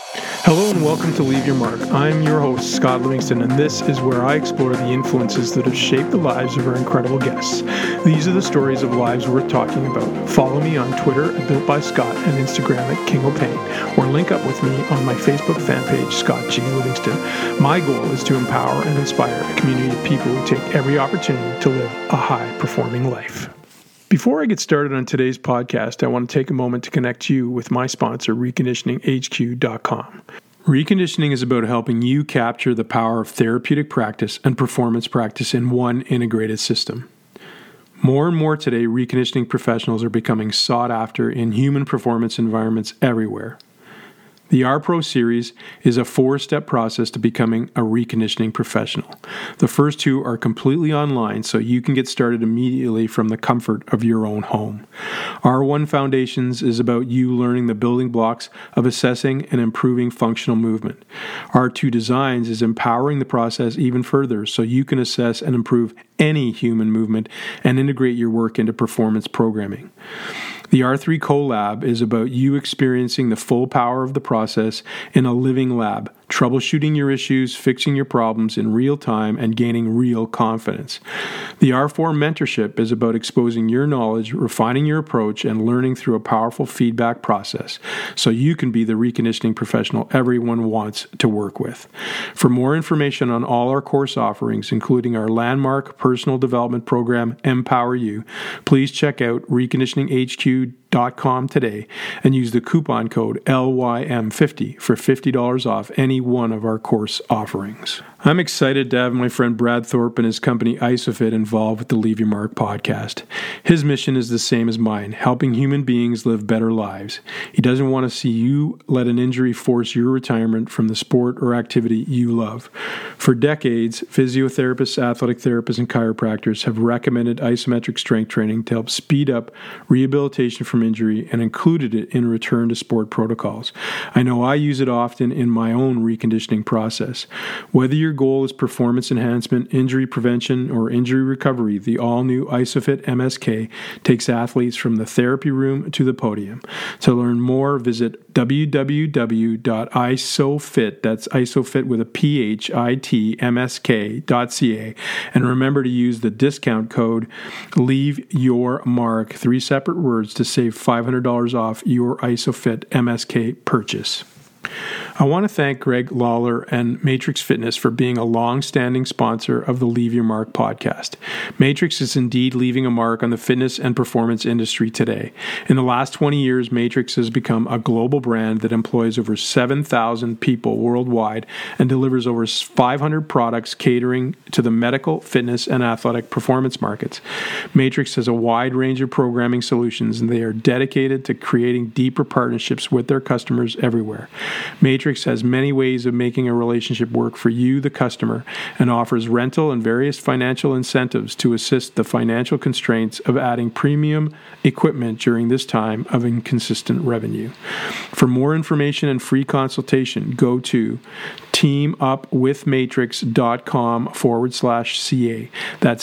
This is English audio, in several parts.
Hello and welcome to Leave Your Mark. I'm your host, Scott Livingston, and this is where I explore the influences that have shaped the lives of our incredible guests. These are the stories of lives worth talking about. Follow me on Twitter at BuiltByScott and Instagram at King O'Pain, or link up with me on my Facebook fan page, Scott G. Livingston. My goal is to empower and inspire a community of people who take every opportunity to live a high-performing life. Before I get started on today's podcast, I want to take a moment to connect you with my sponsor, ReconditioningHQ.com. Reconditioning is about helping you capture the power of therapeutic practice and performance practice in one integrated system. More and more today, reconditioning professionals are becoming sought after in human performance environments everywhere. The R-Pro series is a 4-step process to becoming a reconditioning professional. The first 2 are completely online, so you can get started immediately from the comfort of your own home. R1 Foundations is about you learning the building blocks of assessing and improving functional movement. R2 Designs is empowering the process even further, so you can assess and improve any human movement and integrate your work into performance programming. The R3 CoLab is about you experiencing the full power of the process in a living lab, troubleshooting your issues, fixing your problems in real time, and gaining real confidence. The R4 Mentorship is about exposing your knowledge, refining your approach, and learning through a powerful feedback process so you can be the reconditioning professional everyone wants to work with. For more information on all our course offerings, including our landmark personal development program, Empower You, please check out reconditioninghq.com today and use the coupon code LYM50 for $50 off any one of our course offerings. I'm excited to have my friend Brad Thorpe and his company ISOFIT involved with the Leave Your Mark podcast. His mission is the same as mine, helping human beings live better lives. He doesn't want to see you let an injury force your retirement from the sport or activity you love. For decades, physiotherapists, athletic therapists, and chiropractors have recommended isometric strength training to help speed up rehabilitation from injury and included it in return to sport protocols. I know I use it often in my own reconditioning process. Whether your goal is performance enhancement, injury prevention, or injury recovery, the all-new ISOFIT MSK takes athletes from the therapy room to the podium. To learn more, visit www.isofit, that's isofit with a PHIT, MSK.ca, and remember to use the discount code LEAVEYOURMARK, 3 separate words, to save $500 off your ISOFIT MSK purchase. I want to thank Greg Lawler and Matrix Fitness for being a long-standing sponsor of the Leave Your Mark podcast. Matrix is indeed leaving a mark on the fitness and performance industry today. In the last 20 years, Matrix has become a global brand that employs over 7,000 people worldwide and delivers over 500 products catering to the medical, fitness, and athletic performance markets. Matrix has a wide range of programming solutions, and they are dedicated to creating deeper partnerships with their customers everywhere. Matrix has many ways of making a relationship work for you, the customer, and offers rental and various financial incentives to assist the financial constraints of adding premium equipment during this time of inconsistent revenue. For more information and free consultation, go to teamupwithmatrix.com/CA. That's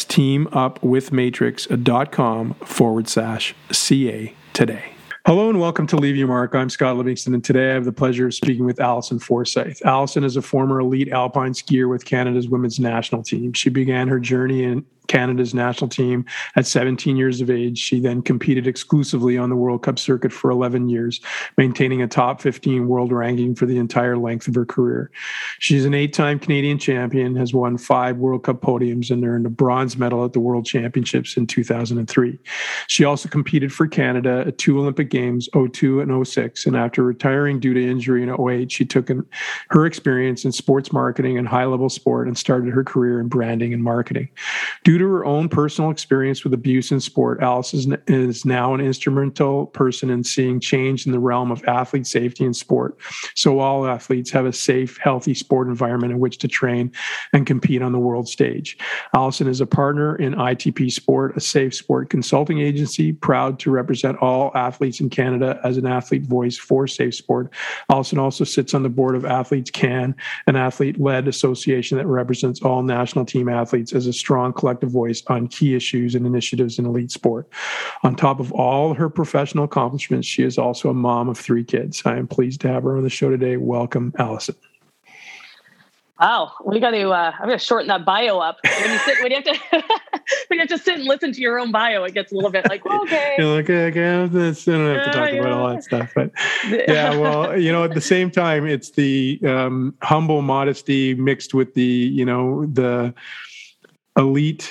teamupwithmatrix.com/CA today. Hello and welcome to Leave Your Mark. I'm Scott Livingston, and today I have the pleasure of speaking with Alison Forsyth. Alison is a former elite alpine skier with Canada's women's national team. She began her journey in Canada's national team at 17 years of age. She then competed exclusively on the World Cup circuit for 11 years, maintaining a top 15 world ranking for the entire length of her career. She's an 8-time Canadian champion, has won 5 World Cup podiums, and earned a bronze medal at the World Championships in 2003. She also competed for Canada at 2 Olympic Games, 2002 and 2006, and after retiring due to injury in 2008, she took her experience in sports marketing and high-level sport and started her career in branding and marketing. Due to her own personal experience with abuse in sport, Alison is now an instrumental person in seeing change in the realm of athlete safety in sport, so all athletes have a safe, healthy sport environment in which to train and compete on the world stage. Alison is a partner in ITP Sport, a safe sport consulting agency, proud to represent all athletes in Canada as an athlete voice for safe sport. Alison also sits on the board of Athletes Can, an athlete-led association that represents all national team athletes as a strong collective objective voice on key issues and initiatives in elite sport. On top of all her professional accomplishments, she is also a mom of 3 kids. I am pleased to have her on the show today. Welcome, Allison. Wow, we got to. I'm going to shorten that bio up. When you have to sit and listen to your own bio, it gets a little bit like, well, okay. You're like, okay, I don't have to talk about all that stuff. But yeah, well, at the same time, it's the humble modesty mixed with the, the elite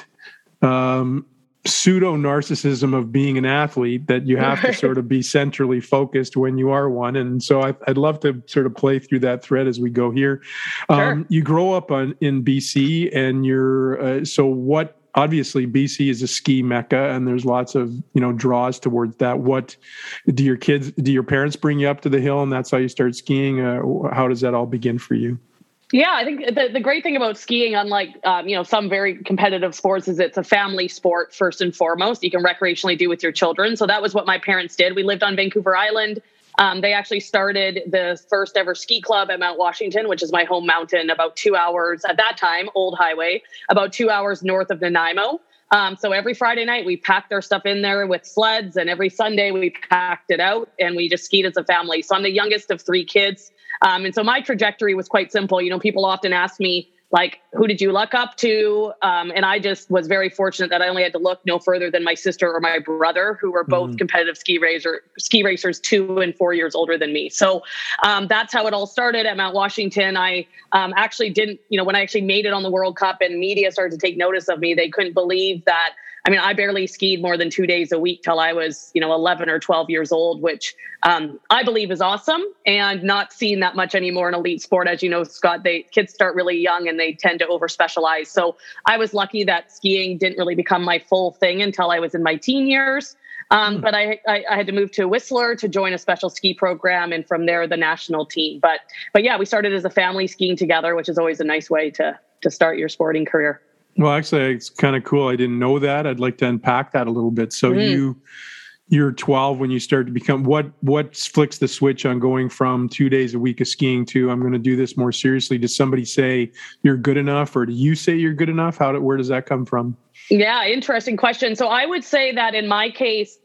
pseudo narcissism of being an athlete that you have to sort of be centrally focused when you are one. And so I'd love to sort of play through that thread as we go here. Sure. You grow up in BC and you're, obviously BC is a ski mecca and there's lots of, draws towards that. What do your parents bring you up to the hill and that's how you start skiing? How does that all begin for you? Yeah, I think the great thing about skiing, unlike, some very competitive sports, is it's a family sport first and foremost. You can recreationally do with your children. So that was what my parents did. We lived on Vancouver Island. They actually started the first ever ski club at Mount Washington, which is my home mountain, about 2 hours at that time, old highway, about 2 hours north of Nanaimo. So every Friday night we packed our stuff in there with sleds, and every Sunday we packed it out and we just skied as a family. So I'm the youngest of 3 kids. And so my trajectory was quite simple. People often ask me, like, who did you look up to? And I just was very fortunate that I only had to look no further than my sister or my brother, who were both competitive ski racers 2 and 4 years older than me. So that's how it all started at Mount Washington. I actually didn't, when I actually made it on the World Cup and media started to take notice of me, they couldn't believe that. I barely skied more than 2 days a week till I was, 11 or 12 years old, which I believe is awesome and not seen that much anymore in elite sport. As you know, Scott, kids start really young and they tend to over specialize. So I was lucky that skiing didn't really become my full thing until I was in my teen years. But I had to move to Whistler to join a special ski program, and from there the national team. But yeah, we started as a family skiing together, which is always a nice way to start your sporting career. Well, actually, it's kind of cool. I didn't know that. I'd like to unpack that a little bit. So you're 12 when you start to become, what flicks the switch on going from 2 days a week of skiing to, I'm going to do this more seriously? Does somebody say you're good enough, or do you say you're good enough? Where does that come from? Yeah, interesting question. So I would say that in my case,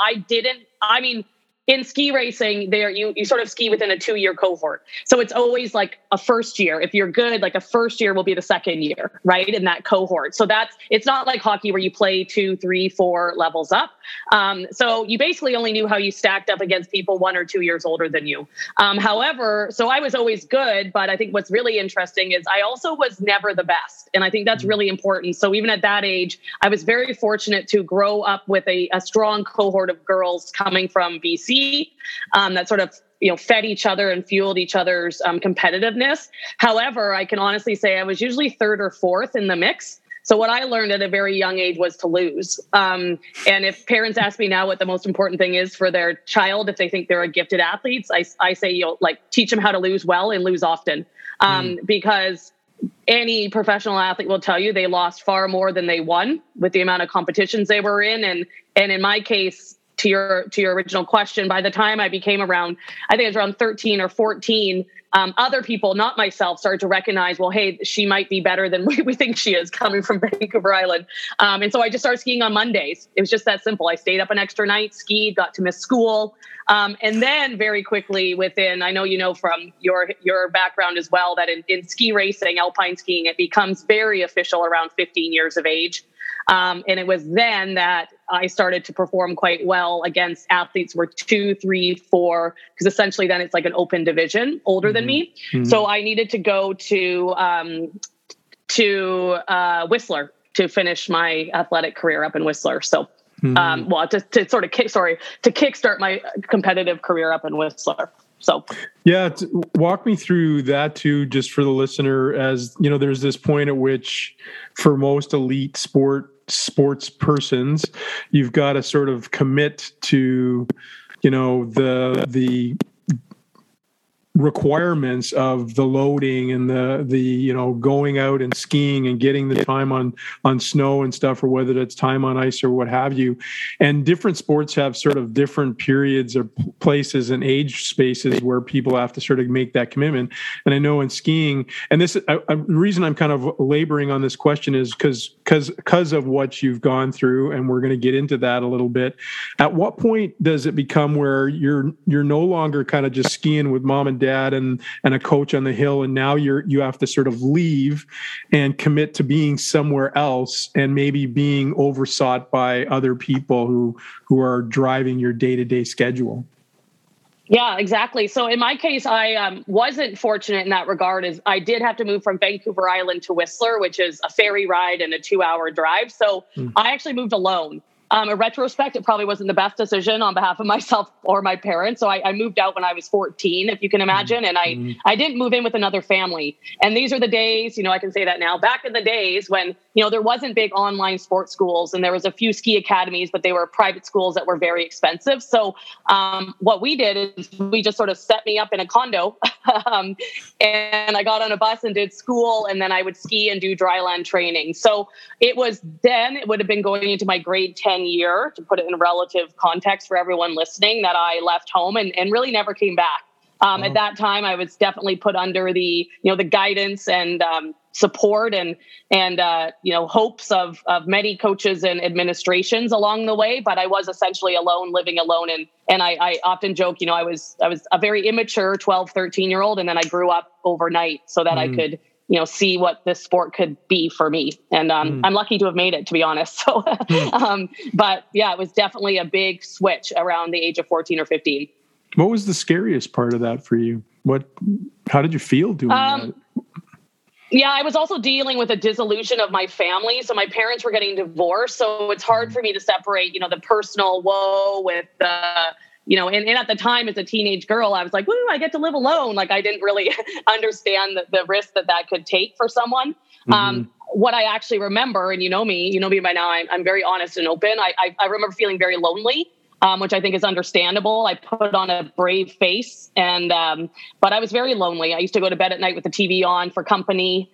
in ski racing, you sort of ski within a 2-year cohort. So it's always like a first year. If you're good, like a first year will be the second year, right? In that cohort. So it's not like hockey where you play 2, 3, 4 levels up. So you basically only knew how you stacked up against people 1 or 2 years older than you. However, so I was always good, but I think what's really interesting is I also was never the best. And I think that's really important. So even at that age, I was very fortunate to grow up with a strong cohort of girls coming from BC that sort of fed each other and fueled each other's competitiveness. However, I can honestly say I was usually 3rd or 4th in the mix. So what I learned at a very young age was to lose. And if parents ask me now what the most important thing is for their child, if they think they're a gifted athlete, I say teach them how to lose well and lose often, because any professional athlete will tell you they lost far more than they won with the amount of competitions they were in. And in my case, to your original question, by the time I became around 13 or 14, other people, not myself, started to recognize, well, hey, she might be better than we think she is, coming from Vancouver Island. And so I just started skiing on Mondays. It was just that simple. I stayed up an extra night, skied, got to miss school. And then very quickly I know from your background as well, that in ski racing, alpine skiing, it becomes very official around 15 years of age. And it was then that I started to perform quite well against athletes who were 2, 3, 4, because essentially then it's like an open division older than me. Mm-hmm. So I needed to go to Whistler to finish my athletic career up in Whistler. So, to kickstart my competitive career up in Whistler. So, yeah, walk me through that too, just for the listener, as there's this point at which for most elite sports persons, you've got to sort of commit to, the requirements of the loading and the going out and skiing and getting the time on snow and stuff, or whether it's time on ice or what have you. And different sports have sort of different periods or places and age spaces where people have to sort of make that commitment. And I know in skiing, and this the reason I'm kind of laboring on this question is because of what you've gone through, and we're going to get into that a little bit. At what point does it become where you're no longer kind of just skiing with mom and dad and a coach on the hill, and now you have to sort of leave and commit to being somewhere else and maybe being oversought by other people who are driving your day-to-day schedule? Yeah, exactly. So in my case, I wasn't fortunate in that regard, as I did have to move from Vancouver Island to Whistler, which is a ferry ride and a 2-hour drive. So I actually moved alone. In retrospect, it probably wasn't the best decision on behalf of myself or my parents. So I moved out when I was 14, if you can imagine. And I didn't move in with another family. And these are the days, I can say that now, back in the days when, there wasn't big online sports schools, and there was a few ski academies, but they were private schools that were very expensive. So what we did is we just sort of set me up in a condo and I got on a bus and did school, and then I would ski and do dryland training. So it would have been going into my grade 10 year, to put it in relative context for everyone listening, that I left home and really never came back. At that time, I was definitely put under the guidance and support and hopes of many coaches and administrations along the way. But I was essentially alone, living alone. And I often joke, I was a very immature 12, 13-year-old. And then I grew up overnight so that I could see what this sport could be for me. And I'm lucky to have made it, to be honest. So, but yeah, it was definitely a big switch around the age of 14 or 15. What was the scariest part of that for you? How did you feel doing that? Yeah, I was also dealing with a dissolution of my family. So my parents were getting divorced. So it's hard for me to separate, the personal woe with the, and at the time as a teenage girl, I was like, woo, I get to live alone. Like I didn't really understand the risk that could take for someone. What I actually remember, and you know me by now, I'm very honest and open. I remember feeling very lonely. Which I think is understandable. I put on a brave face, but I was very lonely. I used to go to bed at night with the TV on for company.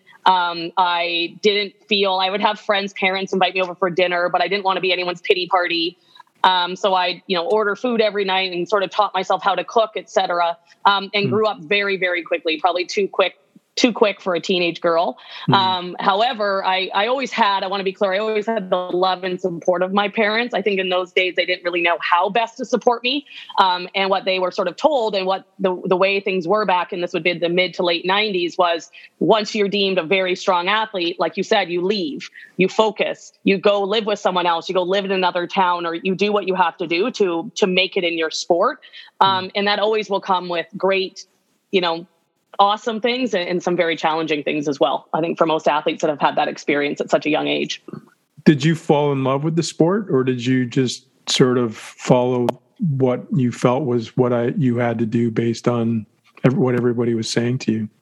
I would have friends' parents invite me over for dinner, but I didn't want to be anyone's pity party. So I, order food every night and sort of taught myself how to cook, et cetera, and grew up very, very quickly, probably too quick for a teenage girl. However, I always had, I want to be clear, I always had the love and support of my parents. I think in those days, they didn't really know how best to support me. And what they were sort of told, and what the way things were back, and this would be the mid to late 90s, was once you're deemed a very strong athlete, like you said, you leave, you focus, you go live with someone else, you go live in another town, or you do what you have to do to make it in your sport. And that always will come with great, awesome things and some very challenging things as well. I think for most athletes that have had that experience at such a young age. Did you fall in love with the sport, or did you just sort of follow what you felt was what you had to do based on what everybody was saying to you?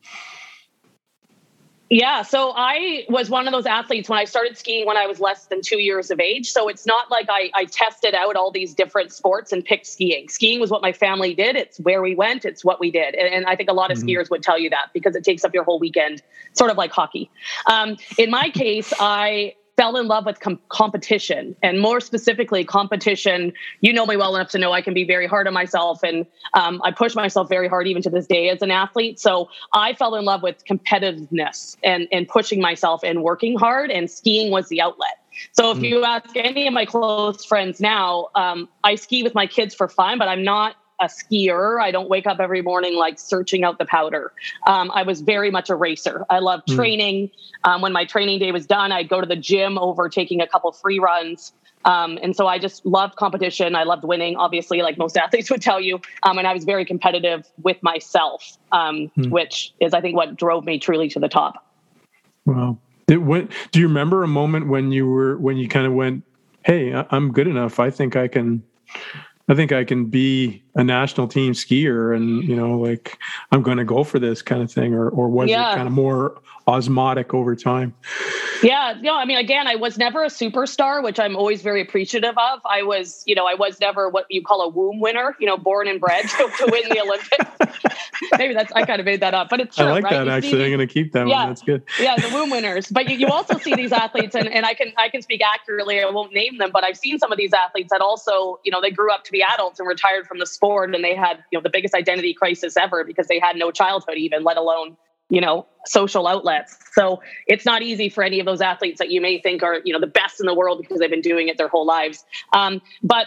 Yeah, so I was one of those athletes when I started skiing when I was less than 2 years of age. So it's not like I tested out all these different sports and picked skiing. Skiing was what my family did. It's where we went. It's what we did. And I think a lot of skiers would tell you that, because it takes up your whole weekend, sort of like hockey. In my case, I fell in love with competition, and more specifically competition. You know me well enough to know I can be very hard on myself, and I push myself very hard even to this day as an athlete. So I fell in love with competitiveness and pushing myself and working hard, and skiing was the outlet. So if you ask any of my close friends now, I ski with my kids for fun, but I'm not a skier. I don't wake up every morning like searching out the powder. I was very much a racer. I loved training. When my training day was done, I'd go to the gym over taking a couple free runs. And so I just loved competition. I loved winning, obviously, like most athletes would tell you. And I was very competitive with myself, which is, I think, what drove me truly to the top. Wow. Do you remember a moment when you kind of went, hey, I'm good enough. I think I can be a national team skier and, like, I'm going to go for this kind of thing, or was it kind of more osmotic over time? Yeah, I mean, again, I was never a superstar, which I'm always very appreciative of. I was never what you call a womb winner, born and bred to win the Olympics. Maybe I kind of made that up, but it's true. I like right? that, actually. I'm going to keep that one. That's good. Yeah, the womb winners. But you also see these athletes, and I can speak accurately. I won't name them, but I've seen some of these athletes that also, they grew up to be adults and retired from the sport, and they had, the biggest identity crisis ever because they had no childhood even, let alone, social outlets. So it's not easy for any of those athletes that you may think are, the best in the world because they've been doing it their whole lives. But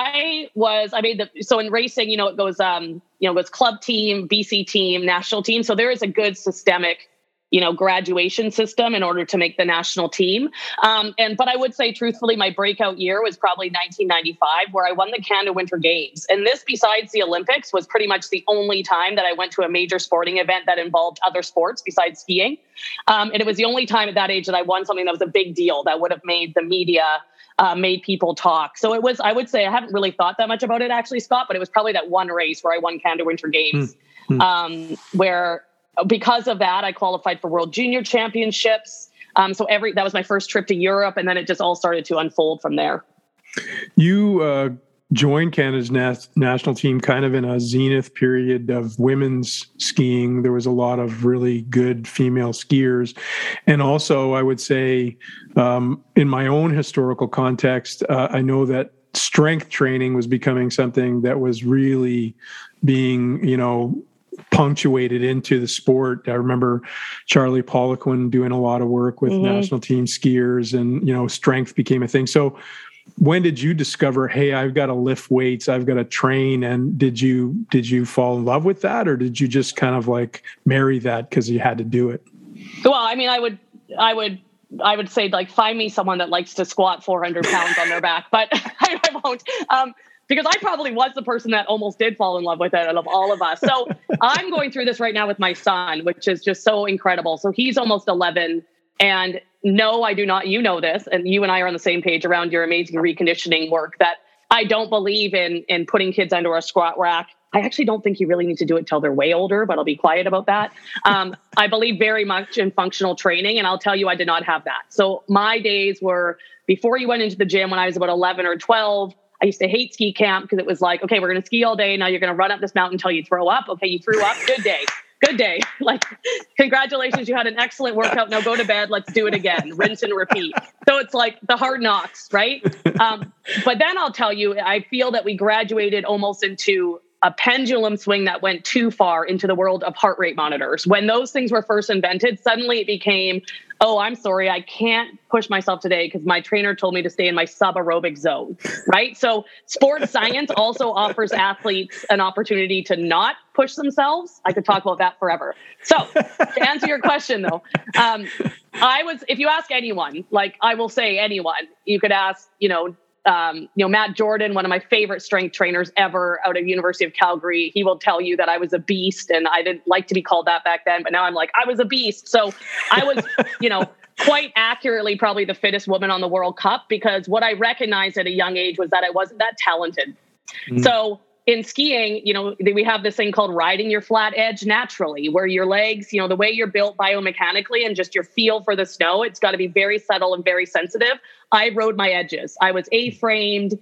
so in racing, it goes, it's club team, BC team, national team. So there is a good systemic, graduation system in order to make the national team. But I would say truthfully, my breakout year was probably 1995, where I won the Canada Winter Games. And this, besides the Olympics, was pretty much the only time that I went to a major sporting event that involved other sports besides skiing. And it was the only time at that age that I won something that was a big deal that would have made the media, made people talk. So it was, I would say, I haven't really thought that much about it actually, Scott, but it was probably that one race where I won Canada Winter Games, where because of that, I qualified for World Junior Championships. So that was my first trip to Europe, and then it just all started to unfold from there. You joined Canada's national team kind of in a zenith period of women's skiing. There was a lot of really good female skiers. And also, I would say, in my own historical context, I know that strength training was becoming something that was really being, punctuated into the sport. I remember Charlie Poliquin doing a lot of work with national team skiers, and, strength became a thing. So when did you discover, hey, I've got to lift weights, I've got to train? And did you fall in love with that, or did you just kind of like marry that because you had to do it? Well, I mean, I would say, like, find me someone that likes to squat 400 pounds on their back, but I won't. Because I probably was the person that almost did fall in love with it out of all of us. So I'm going through this right now with my son, which is just so incredible. So he's almost 11. And no, I do not. You know this, and you and I are on the same page around your amazing reconditioning work, that I don't believe in putting kids under a squat rack. I actually don't think you really need to do it till they're way older, but I'll be quiet about that. I believe very much in functional training, and I'll tell you, I did not have that. So my days were before you went into the gym when I was about 11 or 12. I used to hate ski camp because it was like, okay, we're going to ski all day. Now you're going to run up this mountain until you throw up. Okay, you threw up. Good day. Good day. Like, congratulations, you had an excellent workout. Now go to bed. Let's do it again. Rinse and repeat. So it's like the hard knocks, right? But then I'll tell you, I feel that we graduated almost into a pendulum swing that went too far into the world of heart rate monitors. When those things were first invented, suddenly it became, oh, I'm sorry, I can't push myself today because my trainer told me to stay in my sub-aerobic zone, right? So sports science also offers athletes an opportunity to not push themselves. I could talk about that forever. So to answer your question, though, if you ask anyone, like I will say anyone, you could ask, Matt Jordan, one of my favorite strength trainers ever out of University of Calgary. He will tell you that I was a beast, and I didn't like to be called that back then, but now I'm like, I was a beast. So I was, quite accurately probably the fittest woman on the World Cup, because what I recognized at a young age was that I wasn't that talented. So in skiing, we have this thing called riding your flat edge naturally, where your legs, the way you're built biomechanically and just your feel for the snow, it's got to be very subtle and very sensitive. I rode my edges. I was A-framed.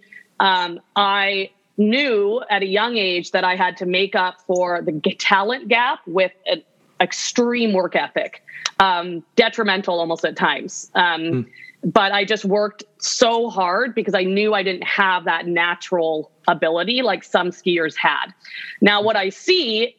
I knew at a young age that I had to make up for the talent gap with an extreme work ethic, detrimental almost at times. But I just worked so hard because I knew I didn't have that natural ability like some skiers had. Now, what I see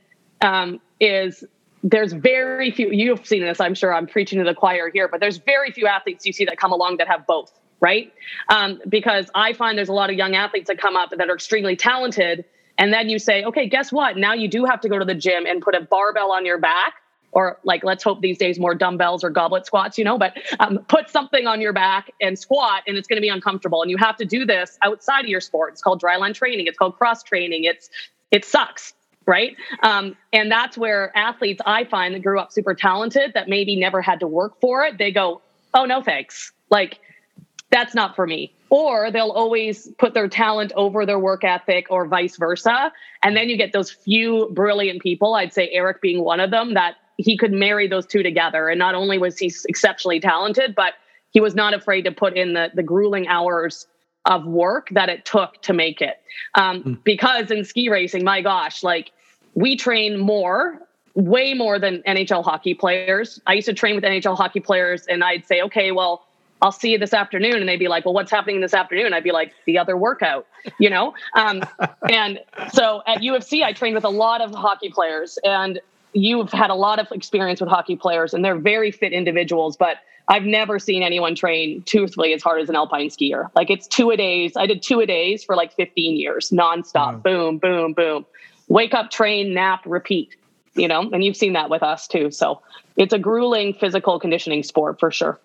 is there's very few, you've seen this, I'm sure I'm preaching to the choir here, but there's very few athletes you see that come along that have both, right? Because I find there's a lot of young athletes that come up that are extremely talented. And then you say, okay, guess what? Now you do have to go to the gym and put a barbell on your back, or like, let's hope these days more dumbbells or goblet squats, but put something on your back and squat, and it's going to be uncomfortable. And you have to do this outside of your sport. It's called dryland training. It's called cross training. It sucks. Right. And that's where athletes I find that grew up super talented that maybe never had to work for it. They go, oh, no, thanks. Like, that's not for me. Or they'll always put their talent over their work ethic or vice versa. And then you get those few brilliant people, I'd say Eric being one of them, that he could marry those two together. And not only was he exceptionally talented, but he was not afraid to put in the grueling hours of work that it took to make it. Because in ski racing, my gosh, like we train way more than NHL hockey players. I used to train with NHL hockey players and I'd say, okay, well, I'll see you this afternoon. And they'd be like, well, what's happening this afternoon? I'd be like, the other workout, you know? And so at UFC, I trained with a lot of hockey players, and you've had a lot of experience with hockey players, and they're very fit individuals, but I've never seen anyone train truthfully as hard as an alpine skier. Like it's 2-a-days. I did 2-a-days for like 15 years, nonstop. Boom, boom, boom. Wake up, train, nap, repeat, you know, and you've seen that with us too. So it's a grueling physical conditioning sport for sure.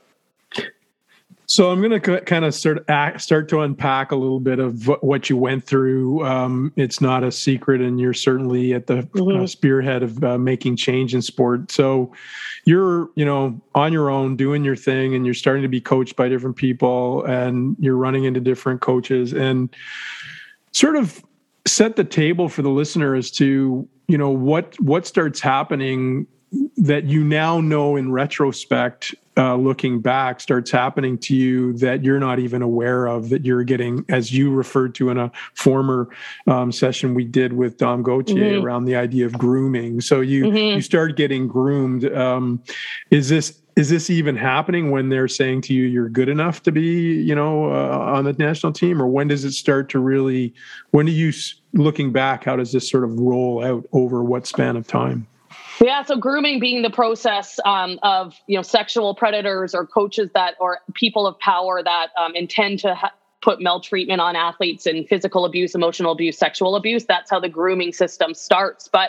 So I'm going to kind of start to unpack a little bit of what you went through. It's not a secret, and you're certainly at the spearhead of making change in sport. So you're, on your own, doing your thing, and you're starting to be coached by different people, and you're running into different coaches, and sort of set the table for the listener as to, what starts happening that you now know in retrospect, looking back, starts happening to you that you're not even aware of, that you're getting, as you referred to in a former session we did with Dom Gauthier around the idea of grooming. So you start getting groomed. Is this even happening when they're saying to you, you're good enough to be, on the national team? Or when does it start to really, when do you, looking back, how does this sort of roll out over what span of time? Yeah, so grooming being the process of sexual predators or coaches or people of power that intend to put maltreatment on athletes and physical abuse, emotional abuse, sexual abuse. That's how the grooming system starts. But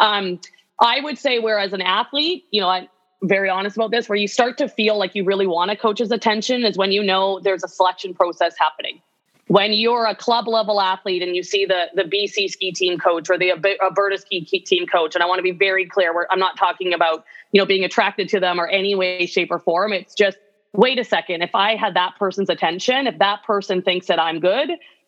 I would say, whereas an athlete, I'm very honest about this, where you start to feel like you really want a coach's attention is when there's a selection process happening. When you're a club level athlete and you see the BC ski team coach or the Alberta ski team coach, and I want to be very clear, I'm not talking about, being attracted to them or any way, shape or form. It's just, wait a second. If I had that person's attention, if that person thinks that I'm good,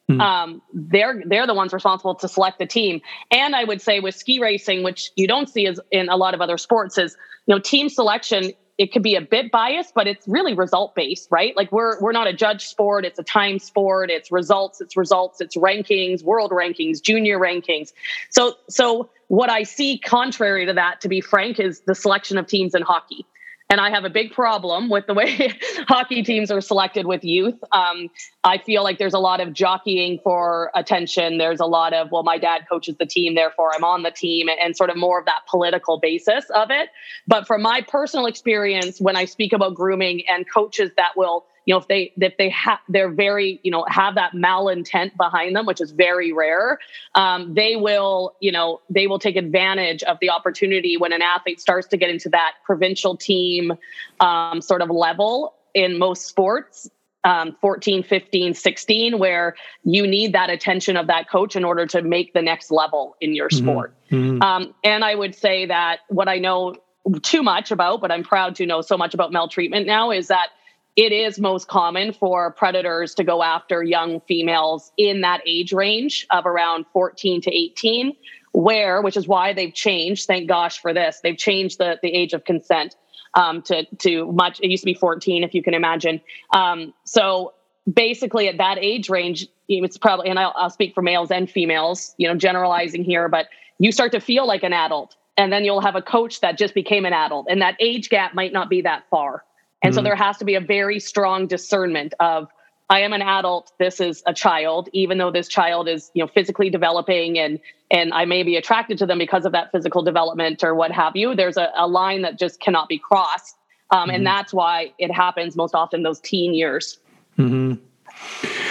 they're the ones responsible to select the team. And I would say with ski racing, which you don't see as in a lot of other sports, is, team selection, it could be a bit biased, but it's really result based, right? Like we're not a judge sport. It's a time sport. It's results, it's rankings, world rankings, junior rankings. So what I see contrary to that, to be frank, is the selection of teams in hockey. And I have a big problem with the way hockey teams are selected with youth. I feel like there's a lot of jockeying for attention. There's a lot of, well, my dad coaches the team, therefore I'm on the team, and sort of more of that political basis of it. But from my personal experience, when I speak about grooming and coaches that will, they're very, have that malintent behind them, which is very rare. They will take advantage of the opportunity when an athlete starts to get into that provincial team sort of level in most sports, 14, 15, 16, where you need that attention of that coach in order to make the next level in your sport. And I would say that what I know too much about, but I'm proud to know so much about maltreatment now, is that it is most common for predators to go after young females in that age range of around 14 to 18, which is why they've changed. Thank gosh for this. They've changed the age of consent to much. It used to be 14, if you can imagine. So basically at that age range, it's probably, and I'll speak for males and females, generalizing here, but you start to feel like an adult, and then you'll have a coach that just became an adult, and that age gap might not be that far. And so there has to be a very strong discernment of, I am an adult, this is a child, even though this child is, physically developing and I may be attracted to them because of that physical development or what have you. There's a line that just cannot be crossed. And that's why it happens most often those teen years.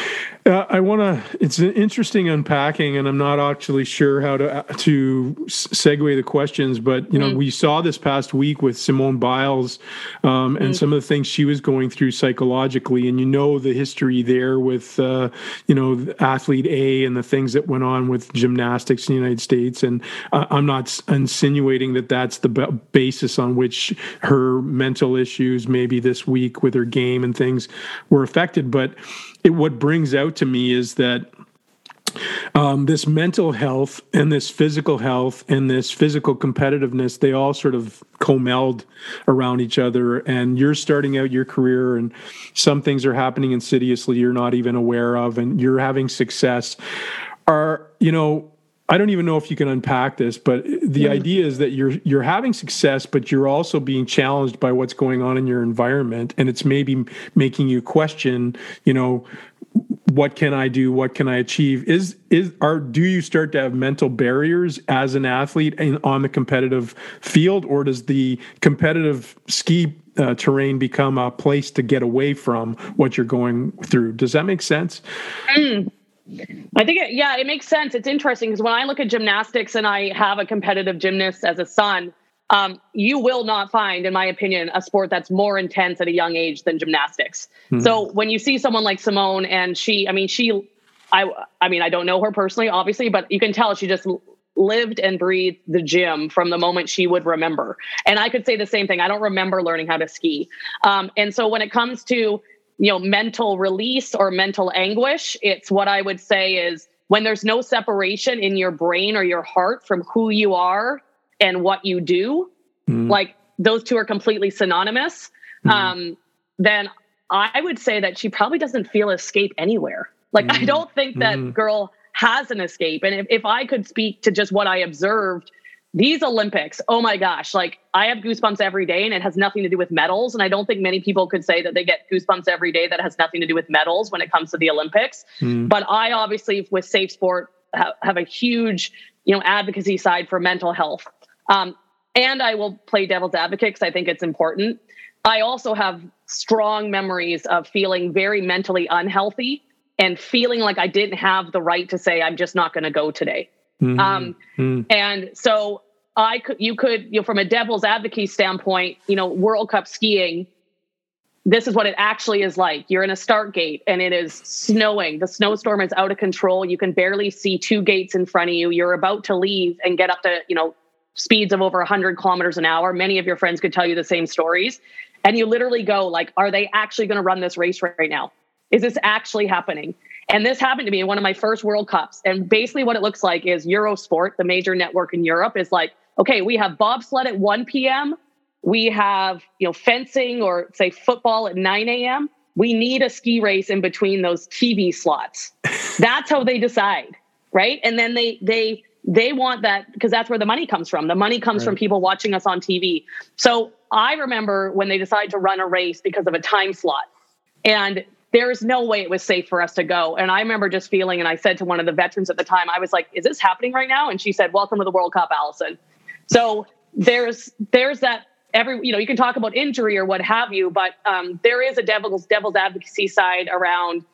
It's an interesting unpacking, and I'm not actually sure how to segue the questions, but, we saw this past week with Simone Biles and some of the things she was going through psychologically, and the history there with, athlete A and the things that went on with gymnastics in the United States. And I'm not insinuating that that's the basis on which her mental issues maybe this week with her game and things were affected, but what brings out to me is that this mental health and this physical health and this physical competitiveness, they all sort of co-meld around each other. And you're starting out your career and some things are happening insidiously you're not even aware of, and you're having success. I don't even know if you can unpack this, but the idea is that you're having success, but you're also being challenged by what's going on in your environment, and it's maybe making you question, what can I do? What can I achieve? Do you start to have mental barriers as an athlete on the competitive field, or does the competitive ski terrain become a place to get away from what you're going through? Does that make sense? I think, it makes sense. It's interesting because when I look at gymnastics and I have a competitive gymnast as a son, you will not find, in my opinion, a sport that's more intense at a young age than gymnastics. Mm-hmm. So when you see someone like Simone, and I don't know her personally, obviously, but you can tell she just lived and breathed the gym from the moment she would remember. And I could say the same thing. I don't remember learning how to ski. And so when it comes to mental release or mental anguish, it's what I would say is when there's no separation in your brain or your heart from who you are and what you do, like those two are completely synonymous, then I would say that she probably doesn't feel escape anywhere. Like, I don't think that girl has an escape. And if I could speak to just what I observed, these Olympics, oh my gosh, like I have goosebumps every day, and it has nothing to do with medals. And I don't think many people could say that they get goosebumps every day that has nothing to do with medals when it comes to the Olympics. But I obviously, with Safe Sport, have a huge, advocacy side for mental health. And I will play devil's advocate because I think it's important. I also have strong memories of feeling very mentally unhealthy and feeling like I didn't have the right to say, I'm just not going to go today. And so you could, from a devil's advocate standpoint, World Cup skiing, this is what it actually is like. You're in a start gate and it is snowing. The snowstorm is out of control. You can barely see two gates in front of you. You're about to leave and get up to, speeds of over 100 kilometers an hour. Many of your friends could tell you the same stories. And you literally go like, are they actually going to run this race right now? Is this actually happening? And this happened to me in one of my first World Cups. And basically what it looks like is Eurosport, the major network in Europe, is like, okay, we have bobsled at 1 p.m. We have, fencing or say football at 9 a.m. We need a ski race in between those TV slots. That's how they decide, right? And then they want that because that's where the money comes from. The money comes from people watching us on TV. So I remember when they decided to run a race because of a time slot, and there is no way it was safe for us to go. And I remember just feeling, and I said to one of the veterans at the time, I was like, is this happening right now? And she said, welcome to the World Cup, Allison. So there's that you can talk about injury or what have you, but there is a devil's advocacy side around,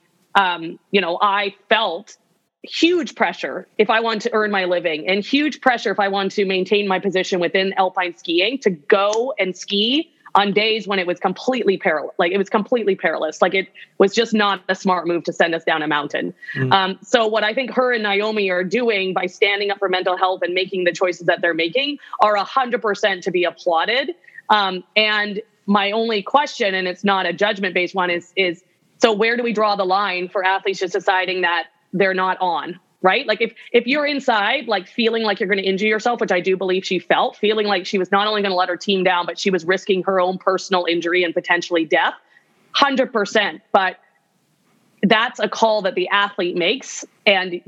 I felt huge pressure if I want to earn my living, and huge pressure if I want to maintain my position within alpine skiing to go and ski on days when it was completely perilous. Like it was completely perilous. Like it was just not a smart move to send us down a mountain. So what I think her and Naomi are doing by standing up for mental health and making the choices that they're making are 100% to be applauded. And my only question, and it's not a judgment-based one, is so where do we draw the line for athletes just deciding that they're not on, right? Like if you're inside, like feeling like you're going to injure yourself, which I do believe she felt, feeling like she was not only going to let her team down, but she was risking her own personal injury and potentially death, 100%. But that's a call that the athlete makes. And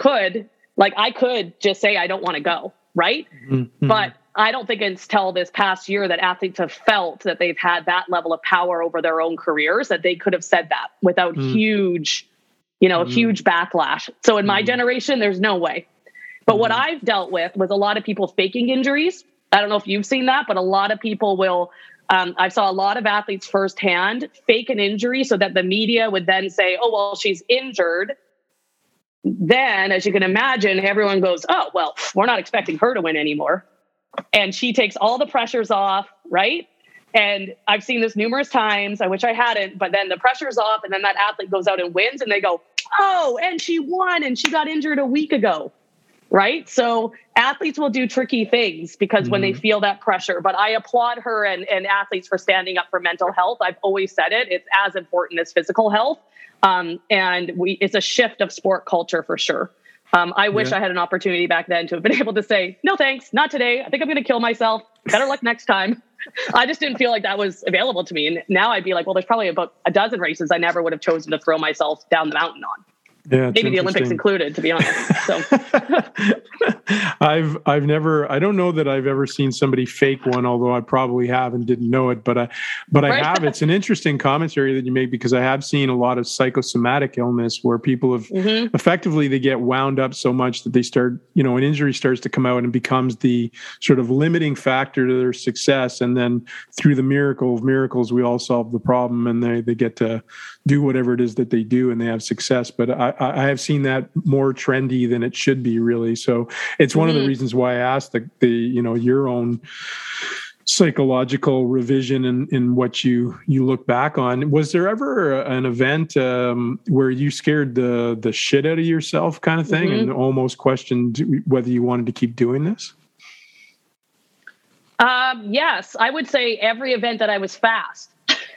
I could just say, I don't want to go, right? But I don't think it's till this past year that athletes have felt that they've had that level of power over their own careers, that they could have said that without huge backlash. So in my generation, there's no way. But what I've dealt with was a lot of people faking injuries. I don't know if you've seen that, but a lot of people will I saw a lot of athletes firsthand fake an injury so that the media would then say, oh, well, she's injured. Then, as you can imagine, everyone goes, oh, well, we're not expecting her to win anymore. And she takes all the pressures off, right? And I've seen this numerous times. I wish I hadn't, but then the pressure's off and then that athlete goes out and wins and they go, oh, and she won and she got injured a week ago, right? So athletes will do tricky things because when they feel that pressure, but I applaud her and athletes for standing up for mental health. I've always said it. It's as important as physical health. And it's a shift of sport culture for sure. I wish I had an opportunity back then to have been able to say, no, thanks, not today. I think I'm going to kill myself. Better luck next time. I just didn't feel like that was available to me. And now I'd be like, well, there's probably about a dozen races I never would have chosen to throw myself down the mountain on. Yeah, maybe the Olympics included, to be honest. So I've never, I don't know that I've ever seen somebody fake one, although I probably have and didn't know it, but I have. It's an interesting commentary that you make because I have seen a lot of psychosomatic illness where people have effectively, they get wound up so much that they start, an injury starts to come out and becomes the sort of limiting factor to their success. And then through the miracle of miracles, we all solve the problem and they get to do whatever it is that they do and they have success. But I have seen that more trendy than it should be, really. So it's one of the reasons why I asked your own psychological revision in what you look back on. Was there ever an event where you scared the shit out of yourself kind of thing and almost questioned whether you wanted to keep doing this? Yes, I would say every event that I was fast.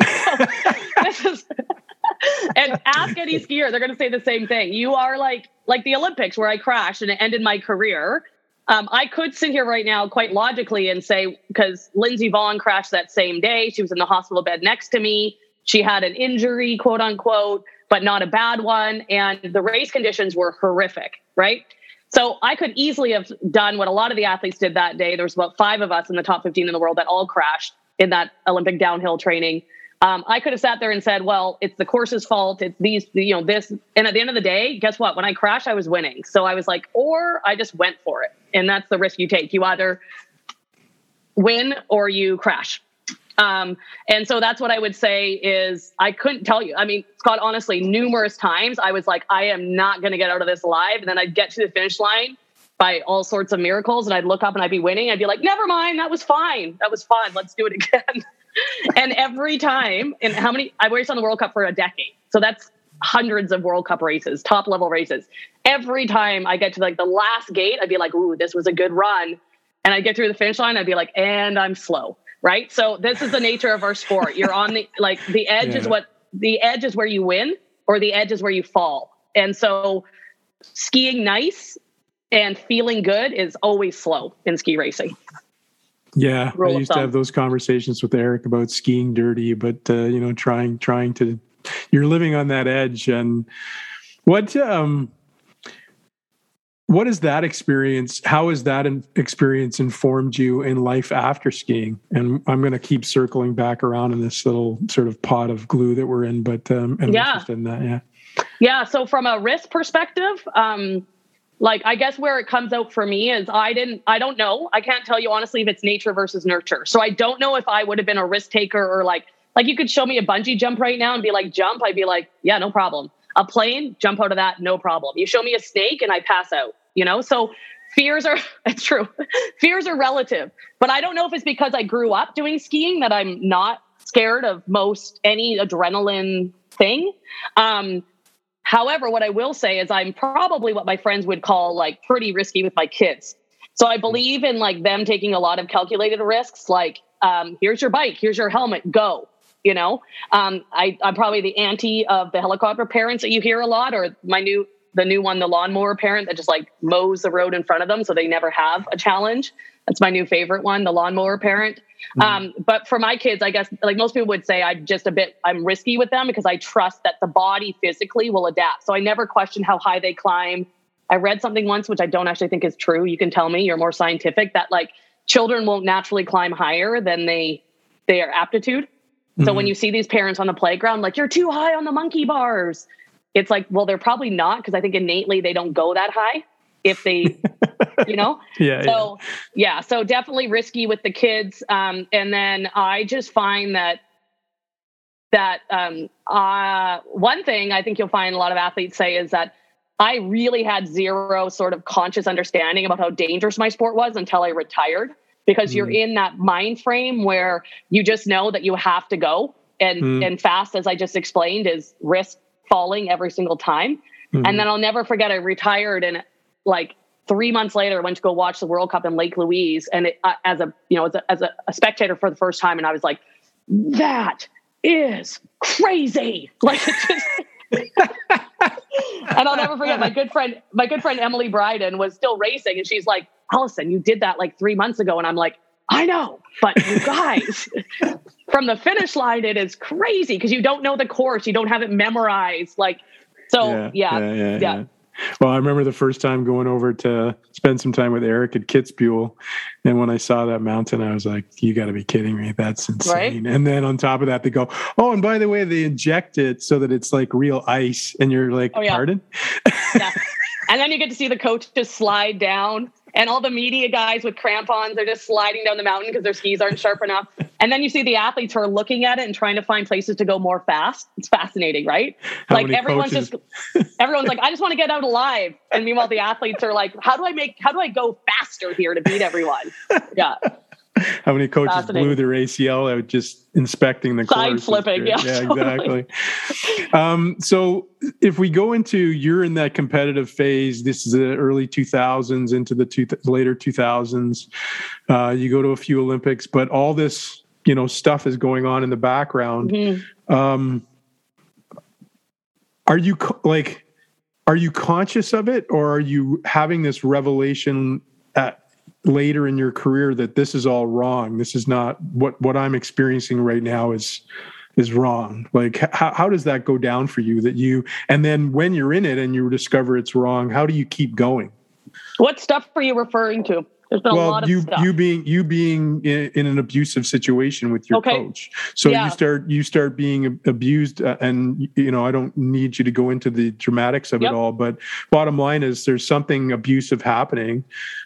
And ask any skier, they're going to say the same thing. You are like the Olympics where I crashed and it ended my career. I could sit here right now quite logically and say, because Lindsey Vonn crashed that same day, she was in the hospital bed next to me. She had an injury, quote unquote, but not a bad one. And the race conditions were horrific, right? So I could easily have done what a lot of the athletes did that day. There was about 5 of us in the top 15 in the world that all crashed in that Olympic downhill training. I could have sat there and said, well, it's the course's fault. It's these, this. And at the end of the day, guess what? When I crashed, I was winning. So I was like, or I just went for it. And that's the risk you take. You either win or you crash. And so that's what I would say is I couldn't tell you. I mean, Scott, honestly, numerous times I was like, I am not going to get out of this alive. And then I'd get to the finish line by all sorts of miracles. And I'd look up and I'd be winning. I'd be like, never mind. That was fine. That was fun. Let's do it again. And every time, and I raced on the World Cup for a decade. So that's hundreds of World Cup races, top level races. Every time I get to the last gate, I'd be like, ooh, this was a good run. And I'd get through the finish line. I'd be like, and I'm slow. Right. So this is the nature of our sport. You're on the edge the edge is where you win or the edge is where you fall. And so skiing nice and feeling good is always slow in ski racing. Yeah, I used to have those conversations with Eric about skiing dirty, but trying to, you're living on that edge. And what is that experience? How has that experience informed you in life after skiing? And I'm going to keep circling back around in this little sort of pot of glue that we're in, but I'm interested in that. Yeah. Yeah. So from a risk perspective, I guess where it comes out for me is I don't know. I can't tell you honestly if it's nature versus nurture. So I don't know if I would have been a risk taker or like you could show me a bungee jump right now and be like, jump. I'd be like, yeah, no problem. A plane, jump out of that. No problem. You show me a snake and I pass out, so it's true. Fears are relative, but I don't know if it's because I grew up doing skiing that I'm not scared of most any adrenaline thing. However, what I will say is I'm probably what my friends would call pretty risky with my kids. So I believe in them taking a lot of calculated risks, here's your bike, here's your helmet, go. I'm probably the auntie of the helicopter parents that you hear a lot, or the new one, the lawnmower parent that just mows the road in front of them so they never have a challenge. That's my new favorite one, the lawnmower parent. But for my kids, I guess, most people would say I'm risky with them because I trust that the body physically will adapt. So I never question how high they climb. I read something once, which I don't actually think is true. You can tell me, you're more scientific, that children won't naturally climb higher than their aptitude. So when you see these parents on the playground, you're too high on the monkey bars, it's well, they're probably not, because I think innately they don't go that high. if they, Yeah. So definitely risky with the kids. And then I just find that one thing I think you'll find a lot of athletes say is that I really had zero sort of conscious understanding about how dangerous my sport was until I retired, because you're in that mind frame where you just know that you have to go, and fast, as I just explained, is risk falling every single time. And then I'll never forget, I retired, and like 3 months later, I went to go watch the World Cup in Lake Louise, and as a spectator for the first time, and I was like, that is crazy. Like, it just and I'll never forget, my good friend Emily Bryden was still racing, and she's like, Allison, you did that like 3 months ago. And I'm like, I know, but you guys, from the finish line, it is crazy because you don't know the course, you don't have it memorized. Like, so yeah. Well, I remember the first time going over to spend some time with Eric at Kitzbühel, and when I saw that mountain, I was like, you got to be kidding me. That's insane. Right? And then on top of that, they go, oh, and by the way, they inject it so that it's like real ice. And you're like, pardon? Yeah. And then you get to see the coaches slide down, and all the media guys with crampons are just sliding down the mountain because their skis aren't sharp enough. And then you see the athletes who are looking at it and trying to find places to go more fast. It's fascinating, right? Like everyone's like, I just want to get out alive. And meanwhile, the athletes are like, how do I go faster here to beat everyone? Yeah. How many coaches blew their ACL out just inspecting the course? Side flipping, yeah, exactly. So if we go into, you're in that competitive phase, this is the early 2000s into the later 2000s. You go to a few Olympics, but all this, stuff is going on in the background. Are you conscious of it, or are you having this revelation later in your career that this is all wrong? This is not what I'm experiencing right now is wrong. Like, how does that go down for you, and then when you're in it and you discover it's wrong, how do you keep going? What stuff are you referring to? There's been a lot of stuff. You being in an abusive situation with your coach. So you start being abused, and I don't need you to go into the dramatics of it all, but bottom line is there's something abusive happening.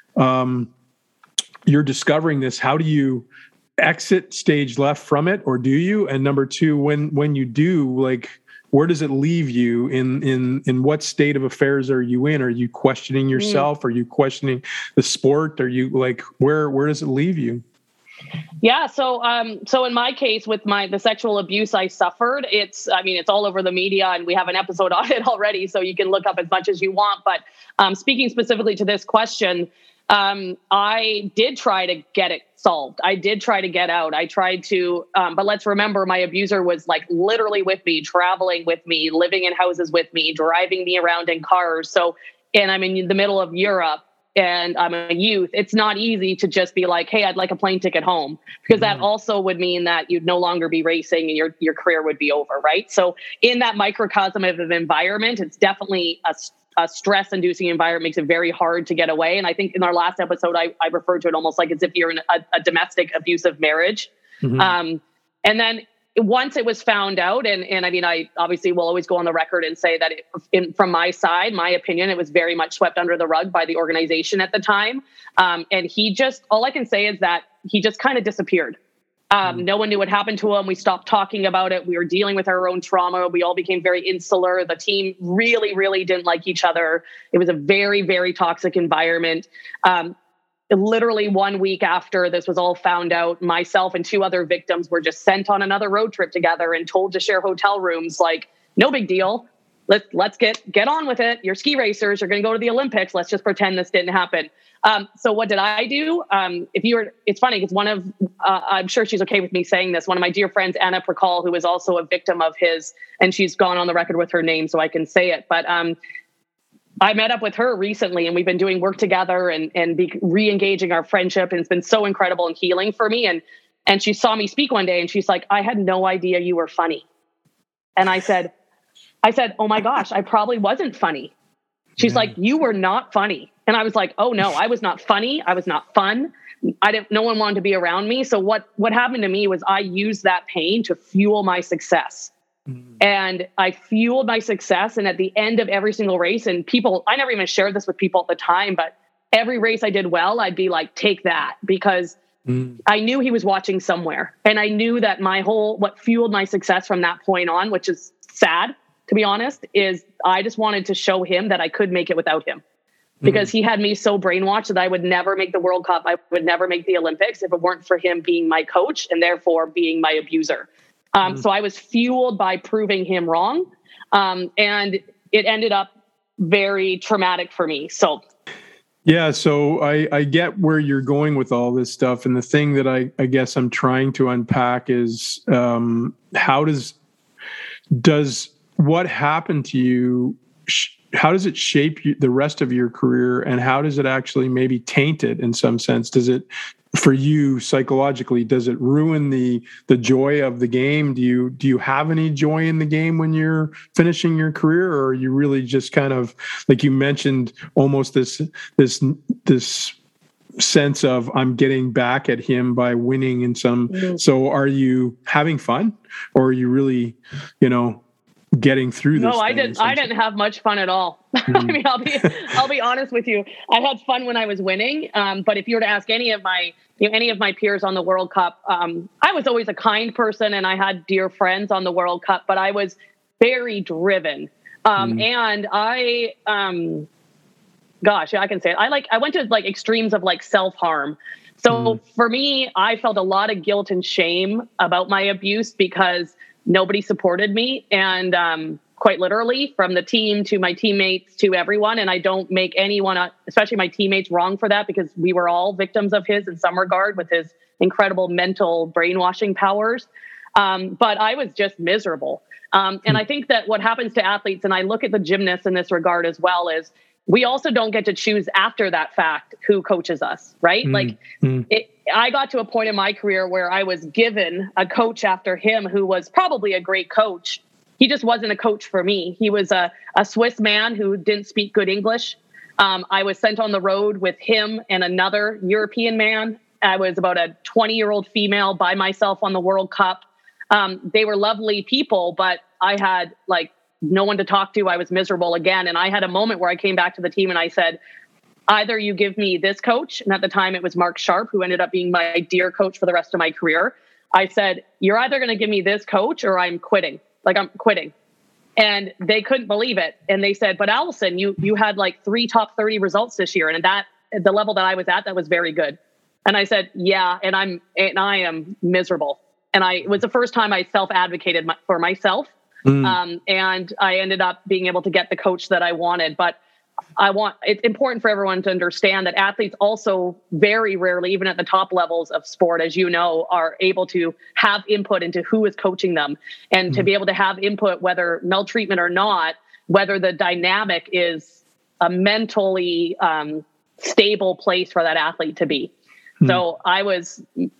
You're discovering this. How do you exit stage left from it, or do you? And number two, when you do, like, where does it leave you? In what state of affairs are you in? Are you questioning yourself? Are you questioning the sport? Are you like, where does it leave you? Yeah. So in my case with the sexual abuse I suffered, it's all over the media, and we have an episode on it already, so you can look up as much as you want. But speaking specifically to this question, I did try to get it solved. I did try to get out. I tried to, but let's remember, my abuser was like literally with me, traveling with me, living in houses with me, driving me around in cars. So, and I'm in the middle of Europe, and I'm a youth. It's not easy to just be like, hey, I'd like a plane ticket home, because that also would mean that you'd no longer be racing and your career would be over, right? So in that microcosm of an environment, it's definitely a stress-inducing environment, makes it very hard to get away. And I think in our last episode, I referred to it almost like as if you're in a domestic abusive marriage. And then once it was found out, and I mean, I obviously will always go on the record and say that from my side, my opinion, it was very much swept under the rug by the organization at the time. And all I can say is that he just kind of disappeared. No one knew what happened to him. We stopped talking about it. We were dealing with our own trauma. We all became very insular. The team really, really didn't like each other. It was a very, very toxic environment. Literally 1 week after this was all found out, myself and two other victims were just sent on another road trip together and told to share hotel rooms. Like, no big deal. Let's get on with it. You're ski racers. You're going to go to the Olympics. Let's just pretend this didn't happen. So what did I do? It's funny because I'm sure she's okay with me saying this. One of my dear friends, Anna Prakal, who was also a victim of his, and she's gone on the record with her name, so I can say it. But I met up with her recently, and we've been doing work together and re-engaging our friendship. And it's been so incredible and healing for me. And she saw me speak one day, and she's like, I had no idea you were funny. And I said, oh my gosh, I probably wasn't funny. She's like, you were not funny. And I was like, oh no, I was not funny. I was not fun. No one wanted to be around me. So what happened to me was I used that pain to fuel my success. And I fueled my success. And at the end of every single race, and people, I never even shared this with people at the time, but every race I did well, I'd be like, take that, because I knew he was watching somewhere. And I knew that what fueled my success from that point on, which is sad, to be honest, is I just wanted to show him that I could make it without him, because he had me so brainwashed that I would never make the World Cup. I would never make the Olympics if it weren't for him being my coach and therefore being my abuser. So I was fueled by proving him wrong. And it ended up very traumatic for me. So I get where you're going with all this stuff. And the thing that I guess I'm trying to unpack is how does what happened to you, how does it shape the rest of your career, and how does it actually maybe taint it in some sense? Does it, for you psychologically, does it ruin the joy of the game? Do you have any joy in the game when you're finishing your career, or are you really just kind of, like you mentioned, almost this sense of I'm getting back at him by winning in some? So are you having fun, or are you really, getting through this? No, I didn't have much fun at all. I mean, I'll be honest with you. I had fun when I was winning. But if you were to ask any of my peers on the World Cup, I was always a kind person and I had dear friends on the World Cup, but I was very driven. And I can say it. I went to extremes of self-harm. So for me, I felt a lot of guilt and shame about my abuse because nobody supported me, and quite literally, from the team to my teammates to everyone. And I don't make anyone, especially my teammates, wrong for that, because we were all victims of his in some regard with his incredible mental brainwashing powers. But I was just miserable. And I think that what happens to athletes, and I look at the gymnasts in this regard as well, is we also don't get to choose after that fact who coaches us, right? I got to a point in my career where I was given a coach after him who was probably a great coach. He just wasn't a coach for me. He was a Swiss man who didn't speak good English. I was sent on the road with him and another European man. I was about a 20-year-old female by myself on the World Cup. They were lovely people, but I had no one to talk to. I was miserable again. And I had a moment where I came back to the team and I said, either you give me this coach, and at the time it was Mark Sharp, who ended up being my dear coach for the rest of my career. I said, you're either going to give me this coach or I'm quitting. I'm quitting. And they couldn't believe it. And they said, but Alison, you had 3 top 30 results this year. And that, the level that I was at, that was very good. And I said, yeah, and I am miserable. And it was the first time I self-advocated for myself. And I ended up being able to get the coach that I wanted. But it's important for everyone to understand that athletes also very rarely, even at the top levels of sport, as you know, are able to have input into who is coaching them, and to be able to have input, whether maltreatment or not, whether the dynamic is a mentally stable place for that athlete to be. So I was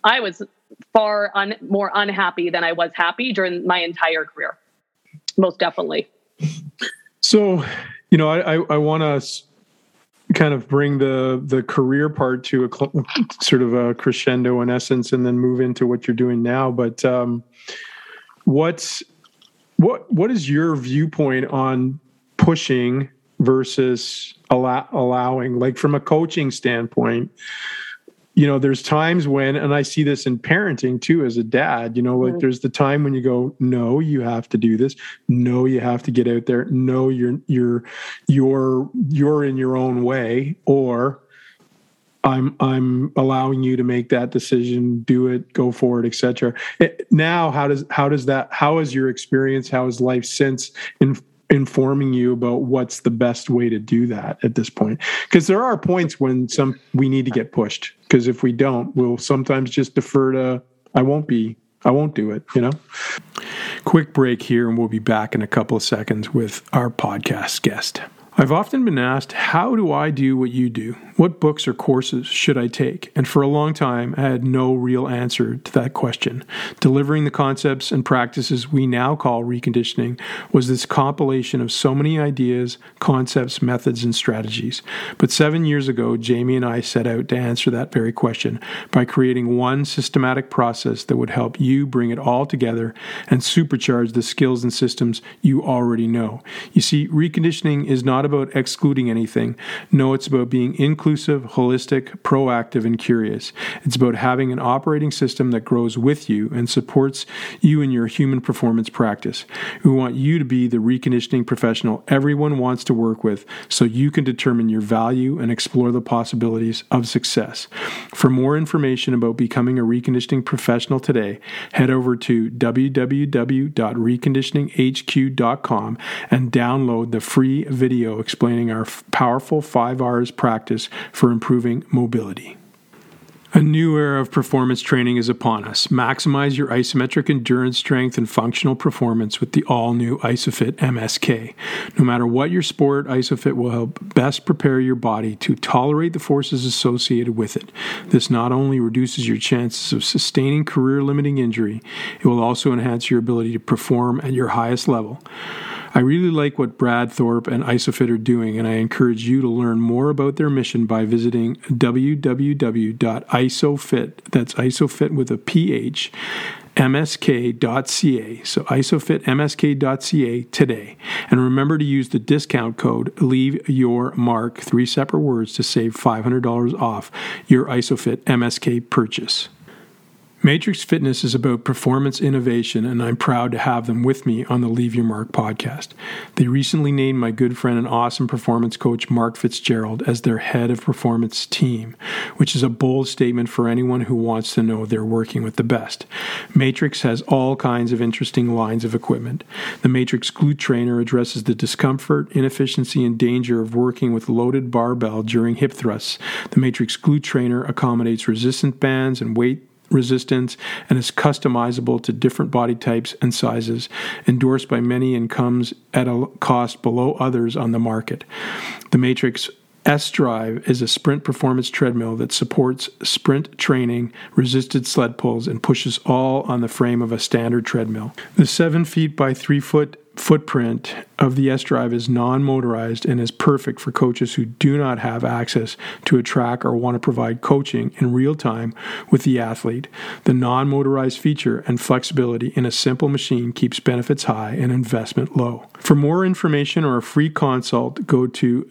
far more unhappy than I was happy during my entire career. Most definitely. So, I want to kind of bring the career part to a sort of a crescendo in essence, and then move into what you're doing now. But what is your viewpoint on pushing versus allowing? From a coaching standpoint, there's times when, and I see this in parenting too, as a dad, there's the time when you go, no, you have to do this. No, you have to get out there. No, you're in your own way, or I'm allowing you to make that decision, do it, go for it, etc. Now, how is your experience? How has life since informing you about what's the best way to do that at this point? Because there are points when we need to get pushed, because if we don't, we'll sometimes just defer to I won't do it. Quick break here, and we'll be back in a couple of seconds with our podcast guest. I've often been asked, how do I do what you do? What books or courses should I take? And for a long time, I had no real answer to that question. Delivering the concepts and practices we now call reconditioning was this compilation of so many ideas, concepts, methods, and strategies. But 7 years ago, Jamie and I set out to answer that very question by creating one systematic process that would help you bring it all together and supercharge the skills and systems you already know. You see, reconditioning is not about excluding anything. No, it's about being inclusive, holistic, proactive, and curious. It's about having an operating system that grows with you and supports you in your human performance practice. We want you to be the reconditioning professional everyone wants to work with so you can determine your value and explore the possibilities of success. For more information about becoming a reconditioning professional today, head over to www.reconditioninghq.com and download the free video explaining our powerful 5 R's practice for improving mobility. A new era of performance training is upon us. Maximize your isometric endurance, strength, and functional performance with the all-new ISOFIT MSK. No matter what your sport, ISOFIT will help best prepare your body to tolerate the forces associated with it. This not only reduces your chances of sustaining career-limiting injury, it will also enhance your ability to perform at your highest level. I really like what Brad Thorpe and ISOFIT are doing, and I encourage you to learn more about their mission by visiting www.isofit, that's ISOFIT with a PH, msk.ca. So isofitmsk.ca today. And remember to use the discount code LEAVEYOURMARK, 3 separate words, to save $500 off your ISOFIT MSK purchase. Matrix Fitness is about performance innovation, and I'm proud to have them with me on the Leave Your Mark podcast. They recently named my good friend and awesome performance coach, Mark Fitzgerald, as their head of performance team, which is a bold statement for anyone who wants to know they're working with the best. Matrix has all kinds of interesting lines of equipment. The Matrix Glute Trainer addresses the discomfort, inefficiency, and danger of working with loaded barbell during hip thrusts. The Matrix Glute Trainer accommodates resistant bands and weight resistance and is customizable to different body types and sizes, endorsed by many and comes at a cost below others on the market. The Matrix S-Drive is a sprint performance treadmill that supports sprint training, resisted sled pulls, and pushes all on the frame of a standard treadmill. The 7 feet by 3 foot footprint of the S-Drive is non-motorized and is perfect for coaches who do not have access to a track or want to provide coaching in real time with the athlete. The non-motorized feature and flexibility in a simple machine keeps benefits high and investment low. For more information or a free consult, go to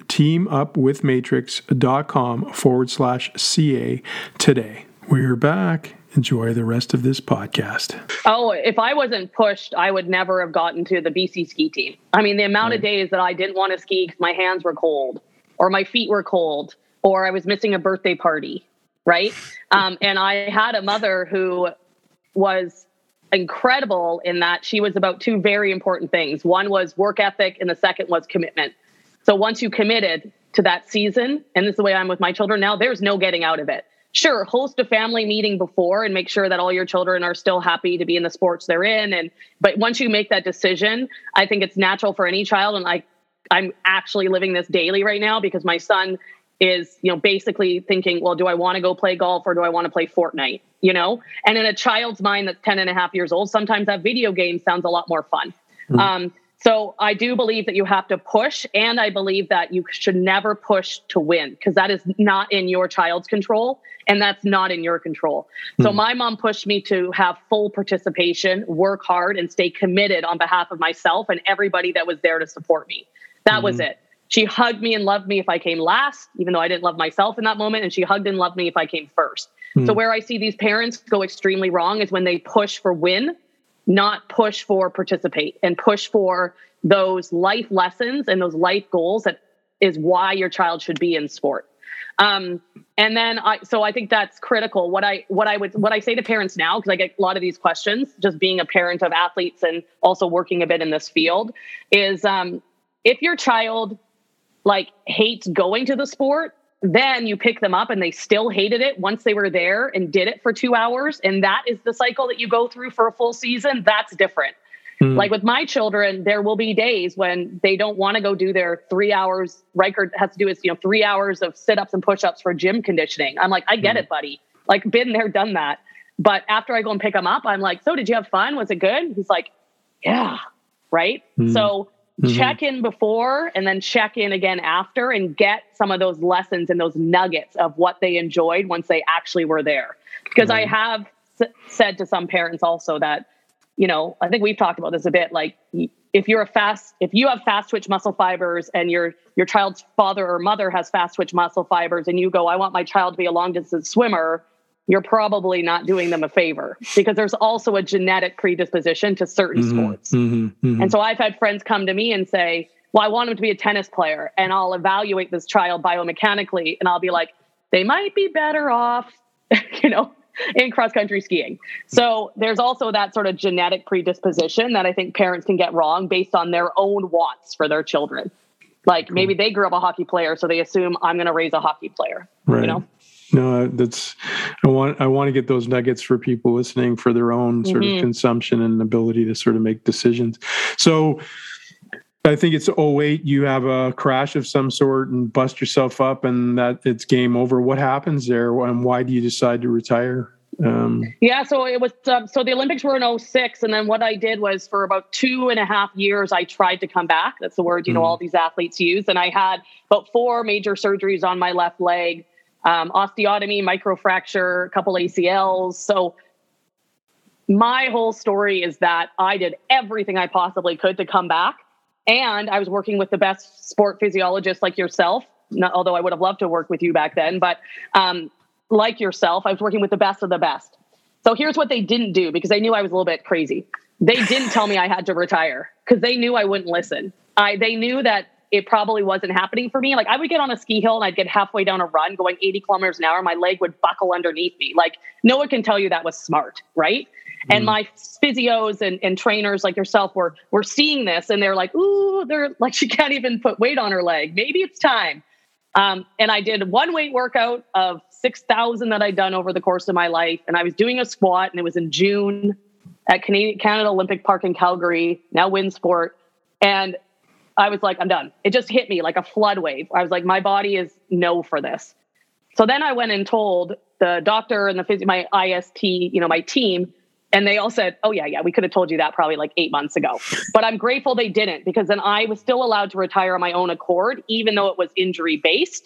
teamupwithmatrix.com/CA today. We're back. Enjoy the rest of this podcast. Oh, if I wasn't pushed, I would never have gotten to the BC ski team. I mean, the amount of days that I didn't want to ski because my hands were cold or my feet were cold or I was missing a birthday party, right? And I had a mother who was incredible in that she was about 2 very important things. One was work ethic and the second was commitment. So once you committed to that season, and this is the way I'm with my children now, there's no getting out of it. Sure, host a family meeting before and make sure that all your children are still happy to be in the sports they're in. But once you make that decision, I think it's natural for any child. And I'm actually living this daily right now because my son is, basically thinking, well, do I want to go play golf or do I want to play Fortnite? And in a child's mind that's 10 and a half years old, sometimes that video game sounds a lot more fun. Mm-hmm. So I do believe that you have to push, and I believe that you should never push to win because that is not in your child's control, and that's not in your control. So my mom pushed me to have full participation, work hard, and stay committed on behalf of myself and everybody that was there to support me. That was it. She hugged me and loved me if I came last, even though I didn't love myself in that moment, and she hugged and loved me if I came first. So where I see these parents go extremely wrong is when they push for win, not push for participate, and push for those life lessons and those life goals that is why your child should be in sport. And then I think that's critical. What I say to parents now, because I get a lot of these questions, just being a parent of athletes and also working a bit in this field, is if your child hates going to the sport, then you pick them up and they still hated it once they were there and did it for 2 hours. And that is the cycle that you go through for a full season. That's different. Like with my children, there will be days when they don't want to go do their 3 hours. Riker has to do his, 3 hours of sit-ups and push-ups for gym conditioning. I'm like, I get it, buddy. Like, been there, done that. But after I go and pick him up, I'm like, so did you have fun? Was it good? He's like, yeah. Right. So check in before and then check in again after and get some of those lessons and those nuggets of what they enjoyed once they actually were there. Because I have said to some parents also that, I think we've talked about this a bit. Like, if you have fast twitch muscle fibers and your child's father or mother has fast twitch muscle fibers and you go, I want my child to be a long distance swimmer, you're probably not doing them a favor, because there's also a genetic predisposition to certain sports. And so I've had friends come to me and say, well, I want him to be a tennis player, and I'll evaluate this child biomechanically. And I'll be like, they might be better off, in cross-country skiing. So there's also that sort of genetic predisposition that I think parents can get wrong based on their own wants for their children. Like, maybe they grew up a hockey player, so they assume I'm going to raise a hockey player, right. No, I want to get those nuggets for people listening for their own sort of consumption and ability to sort of make decisions. So I think it's 2008, you have a crash of some sort and bust yourself up and that it's game over. What happens there and why do you decide to retire? So it was, so the Olympics were in 2006. And then what I did was for about 2.5 years, I tried to come back. That's the word, all these athletes use. And I had about 4 major surgeries on my left leg. Osteotomy, microfracture, a couple ACLs. So my whole story is that I did everything I possibly could to come back. And I was working with the best sport physiologists like yourself, although I would have loved to work with you back then. But like yourself, I was working with the best of the best. So here's what they didn't do, because they knew I was a little bit crazy. They didn't tell me I had to retire because they knew I wouldn't listen. They knew that it probably wasn't happening for me. Like, I would get on a ski hill and I'd get halfway down a run going 80 kilometers an hour. My leg would buckle underneath me. Like, no one can tell you that was smart, right? And my physios and trainers like yourself were seeing this and they're like, ooh, they're like, she can't even put weight on her leg. Maybe it's time. And I did one weight workout of 6,000 that I'd done over the course of my life. And I was doing a squat, and it was in June at Canada Olympic Park in Calgary, now Winsport. And I was like, I'm done. It just hit me like a flood wave. I was like, my body is no for this. So then I went and told the doctor and my IST, my team, and they all said, oh yeah, we could have told you that probably like 8 months ago. But I'm grateful they didn't, because then I was still allowed to retire on my own accord, even though it was injury based.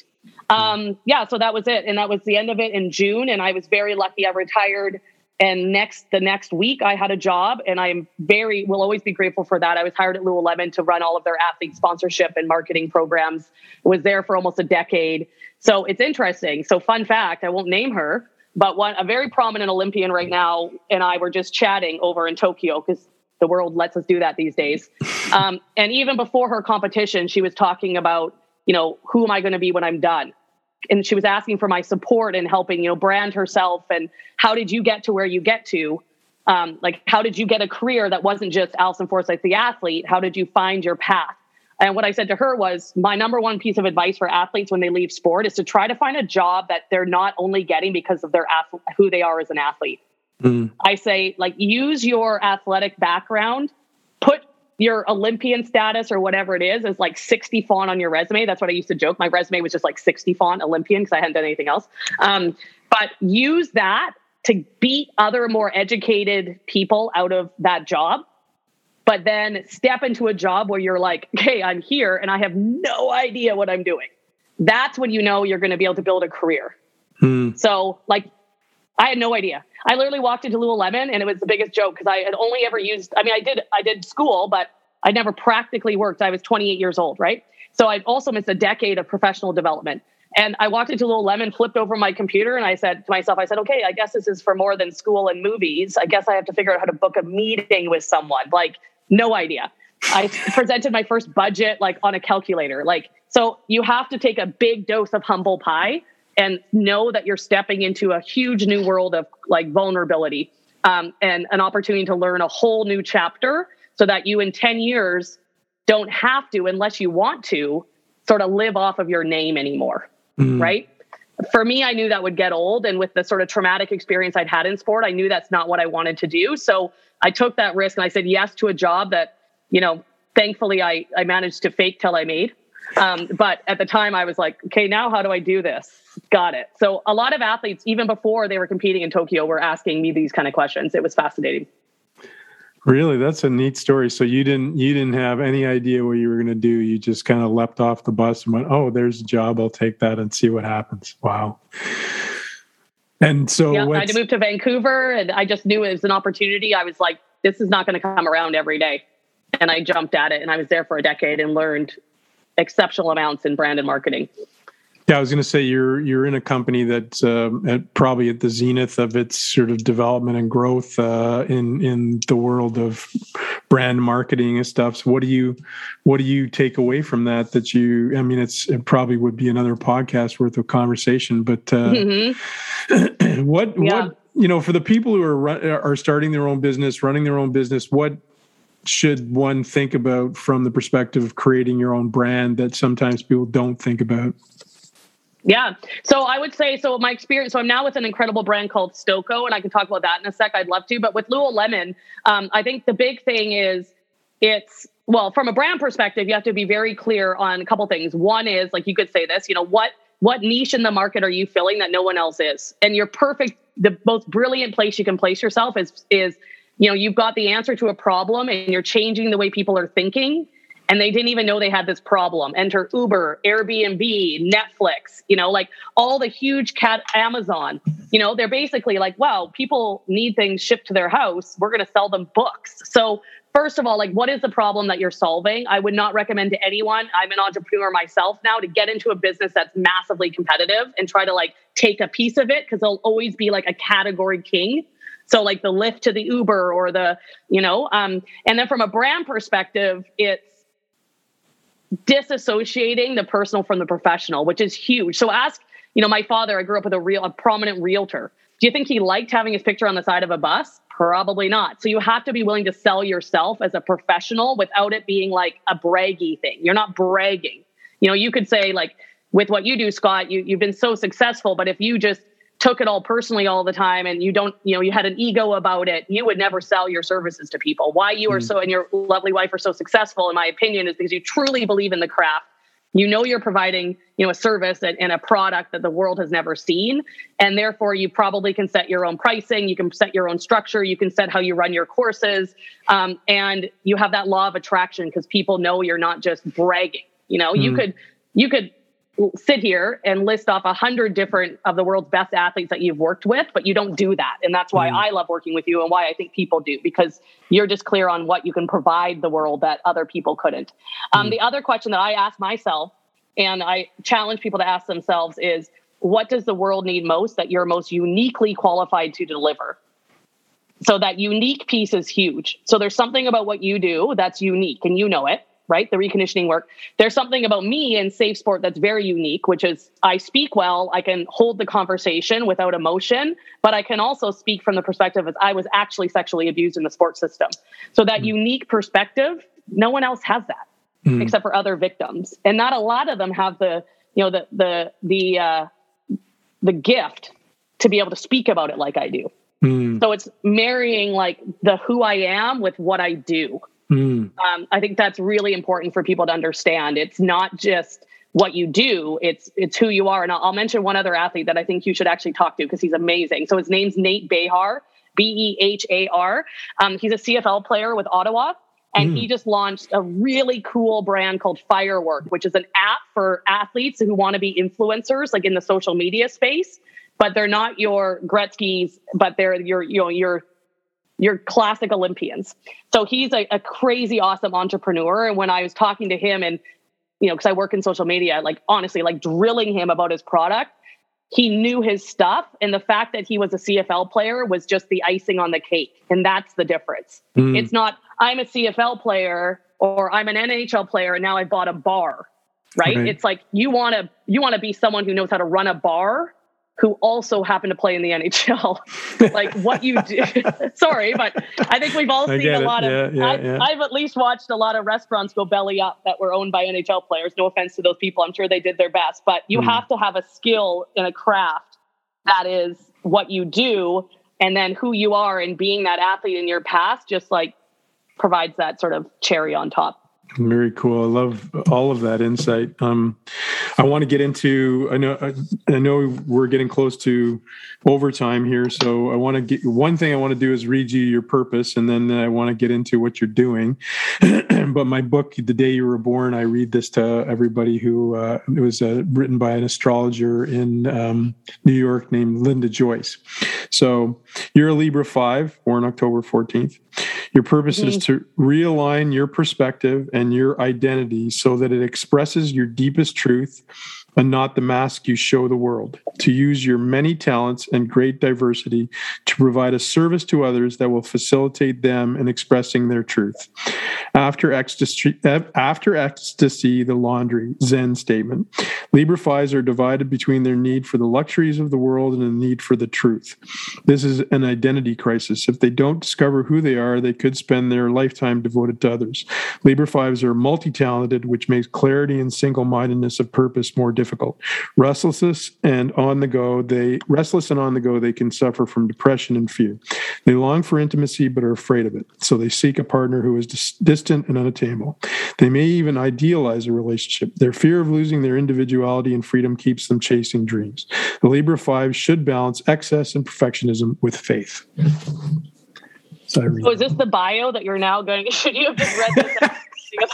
So that was it. And that was the end of it in June. And I was very lucky. I retired. And the next week I had a job, and will always be grateful for that. I was hired at Lululemon to run all of their athlete sponsorship and marketing programs. Was there for almost a decade. So it's interesting. So fun fact, I won't name her, but a very prominent Olympian right now and I were just chatting over in Tokyo, because the world lets us do that these days. And even before her competition, she was talking about, who am I going to be when I'm done? And she was asking for my support and helping, brand herself. And how did you get to where you get to? How did you get a career that wasn't just Alison Forsyth, the athlete? How did you find your path? And what I said to her was, my number one piece of advice for athletes when they leave sport is to try to find a job that they're not only getting because of who they are as an athlete. I say, use your athletic background, put your Olympian status or whatever it is as 60 font on your resume. That's what I used to joke. My resume was just 60 font Olympian because I hadn't done anything else. But use that to beat other more educated people out of that job. But then step into a job where you're like, hey, I'm here and I have no idea what I'm doing. That's when you're going to be able to build a career. So I had no idea. I literally walked into Lululemon and it was the biggest joke, because I had only ever I did school, but I never practically worked. I was 28 years old, right? So I'd also missed a decade of professional development. And I walked into Lululemon, flipped over my computer, and I said to myself, okay, I guess this is for more than school and movies. I guess I have to figure out how to book a meeting with someone. No idea. I presented my first budget on a calculator. So you have to take a big dose of humble pie and know that you're stepping into a huge new world of vulnerability and an opportunity to learn a whole new chapter, so that you in 10 years don't have to, unless you want to, sort of live off of your name anymore. Right? for me, I knew that would get old. And with the sort of traumatic experience I'd had in sport, I knew that's not what I wanted to do. So I took that risk and I said yes to a job that, thankfully I managed to fake till I made. But at the time I was like, okay, now how do I do this? Got it. So a lot of athletes, even before they were competing in Tokyo, were asking me these kind of questions. It was fascinating. Really? That's a neat story. So you didn't have any idea what you were going to do. You just kind of leapt off the bus and went, oh, there's a job. I'll take that and see what happens. Wow. And so I had to move to Vancouver, and I just knew it was an opportunity. I was like, this is not going to come around every day. And I jumped at it, and I was there for a decade and learned exceptional amounts in brand and marketing. Yeah, I was going to say you're in a company that's probably at the zenith of its sort of development and growth in the world of brand marketing and stuff. So what do you take away from that? It probably would be another podcast worth of conversation. But what for the people who are starting their own business, running their own business, what should one think about from the perspective of creating your own brand that sometimes people don't think about? Yeah. So I would say, my experience, I'm now with an incredible brand called Stoko, and I can talk about that in a sec. I'd love to. But with Lululemon, I think the big thing is from a brand perspective, you have to be very clear on a couple things. One is, like, you could say this, what niche in the market are you filling that no one else is? And the most brilliant place you can place yourself is you've got the answer to a problem and you're changing the way people are thinking. And they didn't even know they had this problem. Enter Uber, Airbnb, Netflix, like all the huge Amazon, they're basically like, wow, people need things shipped to their house. We're going to sell them books. So first of all, like, what is the problem that you're solving? I would not recommend to anyone. I'm an entrepreneur myself now, to get into a business that's massively competitive and try to like take a piece of it, because there'll always be like a category king. So like the Lyft to the Uber or and then from a brand perspective, it's disassociating the personal from the professional, which is huge. So ask, my father, I grew up with a prominent realtor. Do you think he liked having his picture on the side of a bus? Probably not. So you have to be willing to sell yourself as a professional without it being like a braggy thing. You're not bragging. You could say, like, with what you do, Scott, you've been so successful, but if you just took it all personally all the time and you had an ego about it, you would never sell your services to people. Why you are so, and your lovely wife are so successful, in my opinion, is because you truly believe in the craft. You're providing, a service and a product that the world has never seen. And therefore you probably can set your own pricing. You can set your own structure. You can set how you run your courses. And you have that law of attraction because people know you're not just bragging. You could sit here and list off 100 different of the world's best athletes that you've worked with, but you don't do that. And that's why I love working with you, and why I think people do, because you're just clear on what you can provide the world that other people couldn't. The other question that I ask myself, and I challenge people to ask themselves, is what does the world need most that you're most uniquely qualified to deliver? So that unique piece is huge. So there's something about what you do that's unique, and you know it. Right? The reconditioning work. There's something about me in Safe Sport that's very unique, which is I speak well. I can hold the conversation without emotion, but I can also speak from the perspective of I was actually sexually abused in the sports system. So that unique perspective, no one else has that except for other victims. And not a lot of them have the gift to be able to speak about it like I do. So it's marrying like the who I am with what I do. I think that's really important for people to understand. It's not just what you do, it's who you are. And I'll mention one other athlete that I think you should actually talk to because he's amazing. So his name's Nate Behar, Behar. He's a CFL player with Ottawa. And he just launched a really cool brand called Firework, which is an app for athletes who want to be influencers, like in the social media space. But they're not your Gretzky's, but they're your classic Olympians. So he's a crazy, awesome entrepreneur. And when I was talking to him and, because I work in social media, like honestly, like drilling him about his product, he knew his stuff. And the fact that he was a CFL player was just the icing on the cake. And that's the difference. It's not, I'm a CFL player or I'm an NHL player and now I bought a bar, right? It's like, you want to be someone who knows how to run a bar who also happen to play in the NHL. Like what you do. Sorry, but I think we've all seen a lot of, I've at least watched a lot of restaurants go belly up that were owned by NHL players. No offense to those people. I'm sure they did their best, but you have to have a skill in a craft that is what you do. And then who you are and being that athlete in your past just like provides that sort of cherry on top. Very cool. I love all of that insight. I want to get into, I know we're getting close to overtime here. So one thing I want to do is read you your purpose, and then I want to get into what you're doing. But my book, The Day You Were Born, I read this to everybody who, it was written by an astrologer in New York named Linda Joyce. So you're a Libra 5, born October 14th. Your purpose is to realign your perspective and your identity so that it expresses your deepest truth and not the mask you show the world, to use your many talents and great diversity to provide a service to others that will facilitate them in expressing their truth. After ecstasy, the laundry, Zen statement. Libra 5s are divided between their need for the luxuries of the world and a need for the truth. This is an identity crisis. If they don't discover who they are, they could spend their lifetime devoted to others. Libra 5s are multi-talented, which makes clarity and single-mindedness of purpose more difficult. Restless and on the go, they can suffer from depression and fear. They long for intimacy but are afraid of it, so they seek a partner who is distant and unattainable. They may even idealize a relationship. Their fear of losing their individuality and freedom keeps them chasing dreams. The Libra 5 should balance excess and perfectionism with faith. So is this the bio that you're now going? Should you have just read this?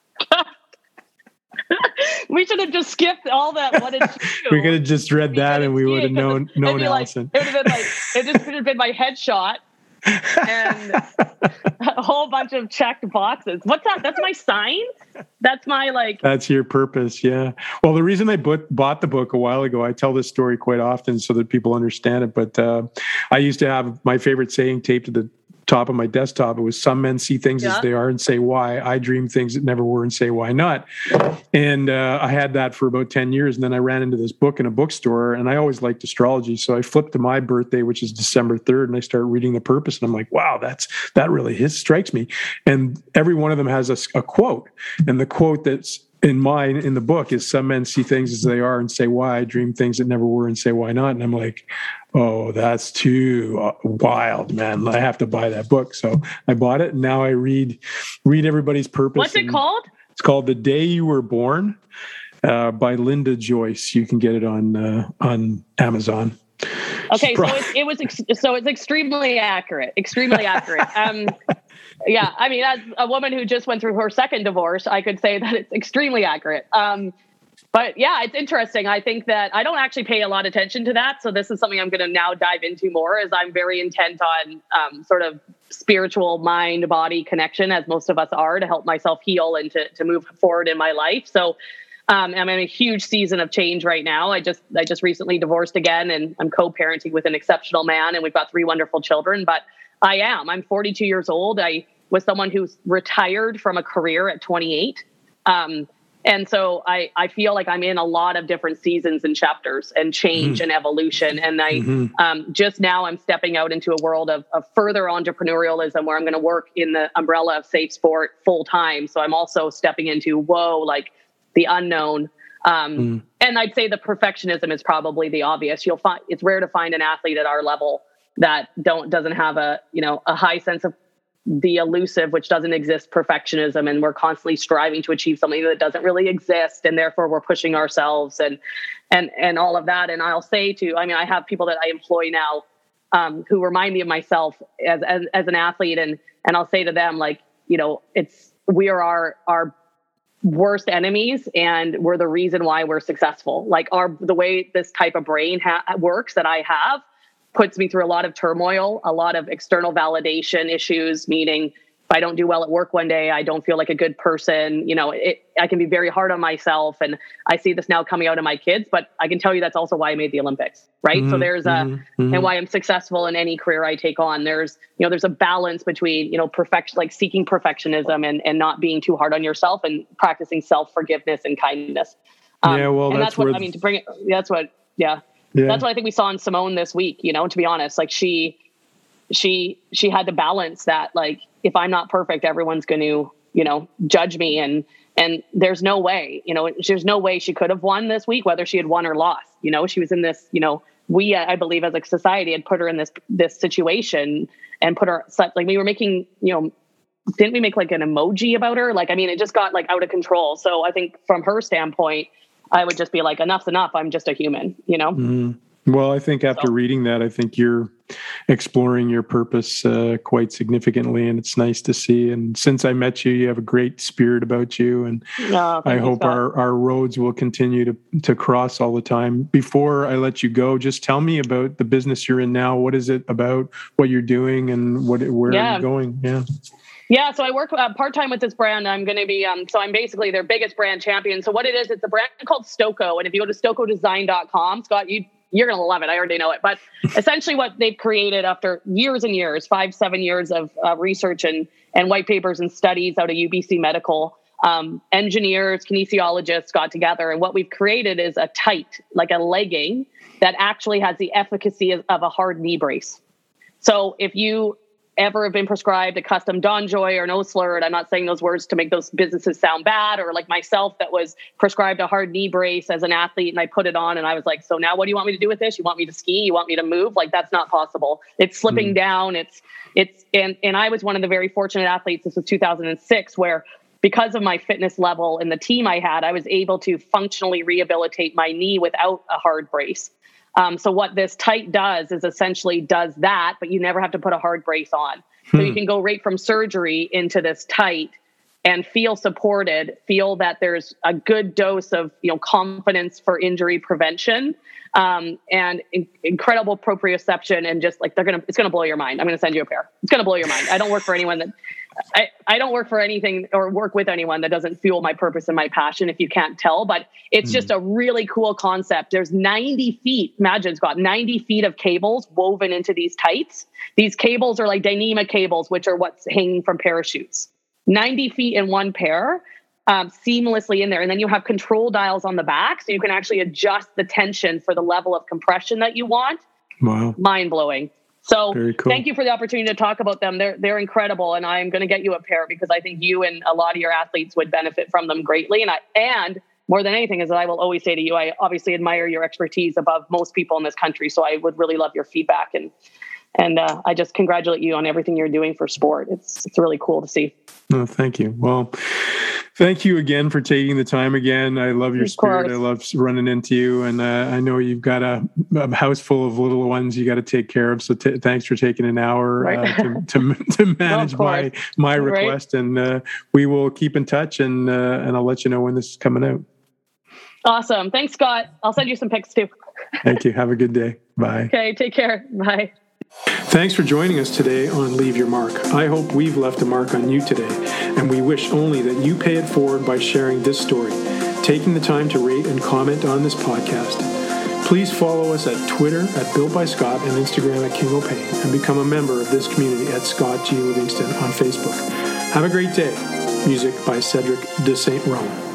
We should have just skipped all that. What did you do? We could have just read that and we would have known Allison. It would have been my headshot and a whole bunch of checked boxes. What's that? That's my sign? That's my That's your purpose, yeah. Well, the reason I bought the book a while ago, I tell this story quite often so that people understand it, but I used to have my favorite saying taped to the top of my desktop. It was, some men see things as they are and say why. I dream things that never were and say why not. And I had that for about 10 years. And then I ran into this book in a bookstore, and I always liked astrology. So I flipped to my birthday, which is December 3rd, and I started reading the purpose. And I'm like, wow, that really strikes me. And every one of them has a quote. And the quote that's in the book is, some men see things as they are and say why. I dream things that never were and say why not. And I'm like, oh, that's too wild, man. I have to buy that book. So I bought it, and now I read everybody's purpose. What's it called? It's called The Day You Were Born by Linda Joyce. You can get it on Amazon. Okay, so it's extremely accurate. Extremely accurate. Yeah, I mean, as a woman who just went through her second divorce, I could say that it's extremely accurate. But yeah, it's interesting. I think that I don't actually pay a lot of attention to that. So this is something I'm going to now dive into more, as I'm very intent on sort of spiritual mind-body connection, as most of us are, to help myself heal and to move forward in my life. So I'm in a huge season of change right now. I just recently divorced again, and I'm co-parenting with an exceptional man, and we've got 3 wonderful children. But I'm 42 years old. I was someone who's retired from a career at 28. And so I feel like I'm in a lot of different seasons and chapters and change and evolution. And just now I'm stepping out into a world of further entrepreneurialism, where I'm going to work in the umbrella of safe sport full time. So I'm also stepping into, the unknown. And I'd say the perfectionism is probably the obvious. You'll find it's rare to find an athlete at our level that doesn't have a high sense of the elusive, which doesn't exist, perfectionism. And we're constantly striving to achieve something that doesn't really exist. And therefore we're pushing ourselves and all of that. And I'll say I have people that I employ now who remind me of myself as an athlete. And I'll say to them, we are our worst enemies, and we're the reason why we're successful. The way this type of brain works that I have puts me through a lot of turmoil, a lot of external validation issues, meaning if I don't do well at work one day, I don't feel like a good person. I can be very hard on myself, and I see this now coming out of my kids, but I can tell you that's also why I made the Olympics, right? So there's and why I'm successful in any career I take on. There's a balance between, perfection, seeking perfectionism and not being too hard on yourself, and practicing self-forgiveness and kindness. That's what I mean to bring it. That's what, yeah. That's what I think we saw in Simone this week, to be honest. Like she had to balance that. Like, if I'm not perfect, everyone's going to, judge me. And there's no way, there's no way she could have won this week, whether she had won or lost. She was in this, we, I believe as a society had put her in this situation and put her like, we were making, didn't we make like an emoji about her? Like, I mean, it just got like out of control. So I think from her standpoint, I would just be like, enough's enough. I'm just a human, Mm-hmm. Well, I think after reading that, I think you're exploring your purpose quite significantly, and it's nice to see. And since I met you, you have a great spirit about you, and I hope our roads will continue to cross all the time. Before I let you go, just tell me about the business you're in now. What is it about? What you're doing, and where are you going? Yeah, so I work part-time with this brand. I'm going to be, so I'm basically their biggest brand champion. So what it is, it's a brand called Stoko. And if you go to stokodesign.com, Scott, you're going to love it. I already know it. But essentially what they've created after years and years, 5-7 years of research and white papers and studies out of UBC Medical, engineers, kinesiologists got together. And what we've created is a tight, like a legging that actually has the efficacy of a hard knee brace. So if you ever have been prescribed a custom DonJoy or an Osler, and I'm not saying those words to make those businesses sound bad, or like myself that was prescribed a hard knee brace as an athlete and I put it on and I was like, so now what do you want me to do with this? You want me to ski? You want me to move? Like, that's not possible. It's slipping down. And I was one of the very fortunate athletes. This was 2006, where because of my fitness level and the team I had, I was able to functionally rehabilitate my knee without a hard brace. So what this tight does is essentially does that, but you never have to put a hard brace on. So you can go right from surgery into this tight and feel supported, feel that there's a good dose of, confidence for injury prevention, and incredible proprioception, and just like it's going to blow your mind. I'm going to send you a pair. It's going to blow your mind. I don't work for anyone that I don't work for anything or work with anyone that doesn't fuel my purpose and my passion, if you can't tell, but it's just a really cool concept. There's 90 feet, imagine Scott, 90 feet of cables woven into these tights. These cables are like Dyneema cables, which are what's hanging from parachutes. 90 feet in one pair, seamlessly in there. And then you have control dials on the back, so you can actually adjust the tension for the level of compression that you want. Wow. Mind blowing. So cool. Thank you for the opportunity to talk about them. They're incredible. And I'm going to get you a pair because I think you and a lot of your athletes would benefit from them greatly. And more than anything is that I will always say to you, I obviously admire your expertise above most people in this country. So I would really love your feedback. And I just congratulate you on everything you're doing for sport. It's really cool to see. Oh, thank you. Well, thank you again for taking the time again. I love your spirit. I love running into you. And I know you've got a house full of little ones you got to take care of. So thanks for taking an hour to manage my request. Right. And we will keep in touch, and I'll let you know when this is coming out. Awesome. Thanks, Scott. I'll send you some pics too. Thank you. Have a good day. Bye. Okay. Take care. Bye. Thanks for joining us today on Leave Your Mark. I hope we've left a mark on you today, and we wish only that you pay it forward by sharing this story, taking the time to rate and comment on this podcast. Please follow us at Twitter at Built by Scott and Instagram at King O'Pain, and become a member of this community at Scott G. Livingston on Facebook. Have a great day. Music by Cedric de Saint Rome.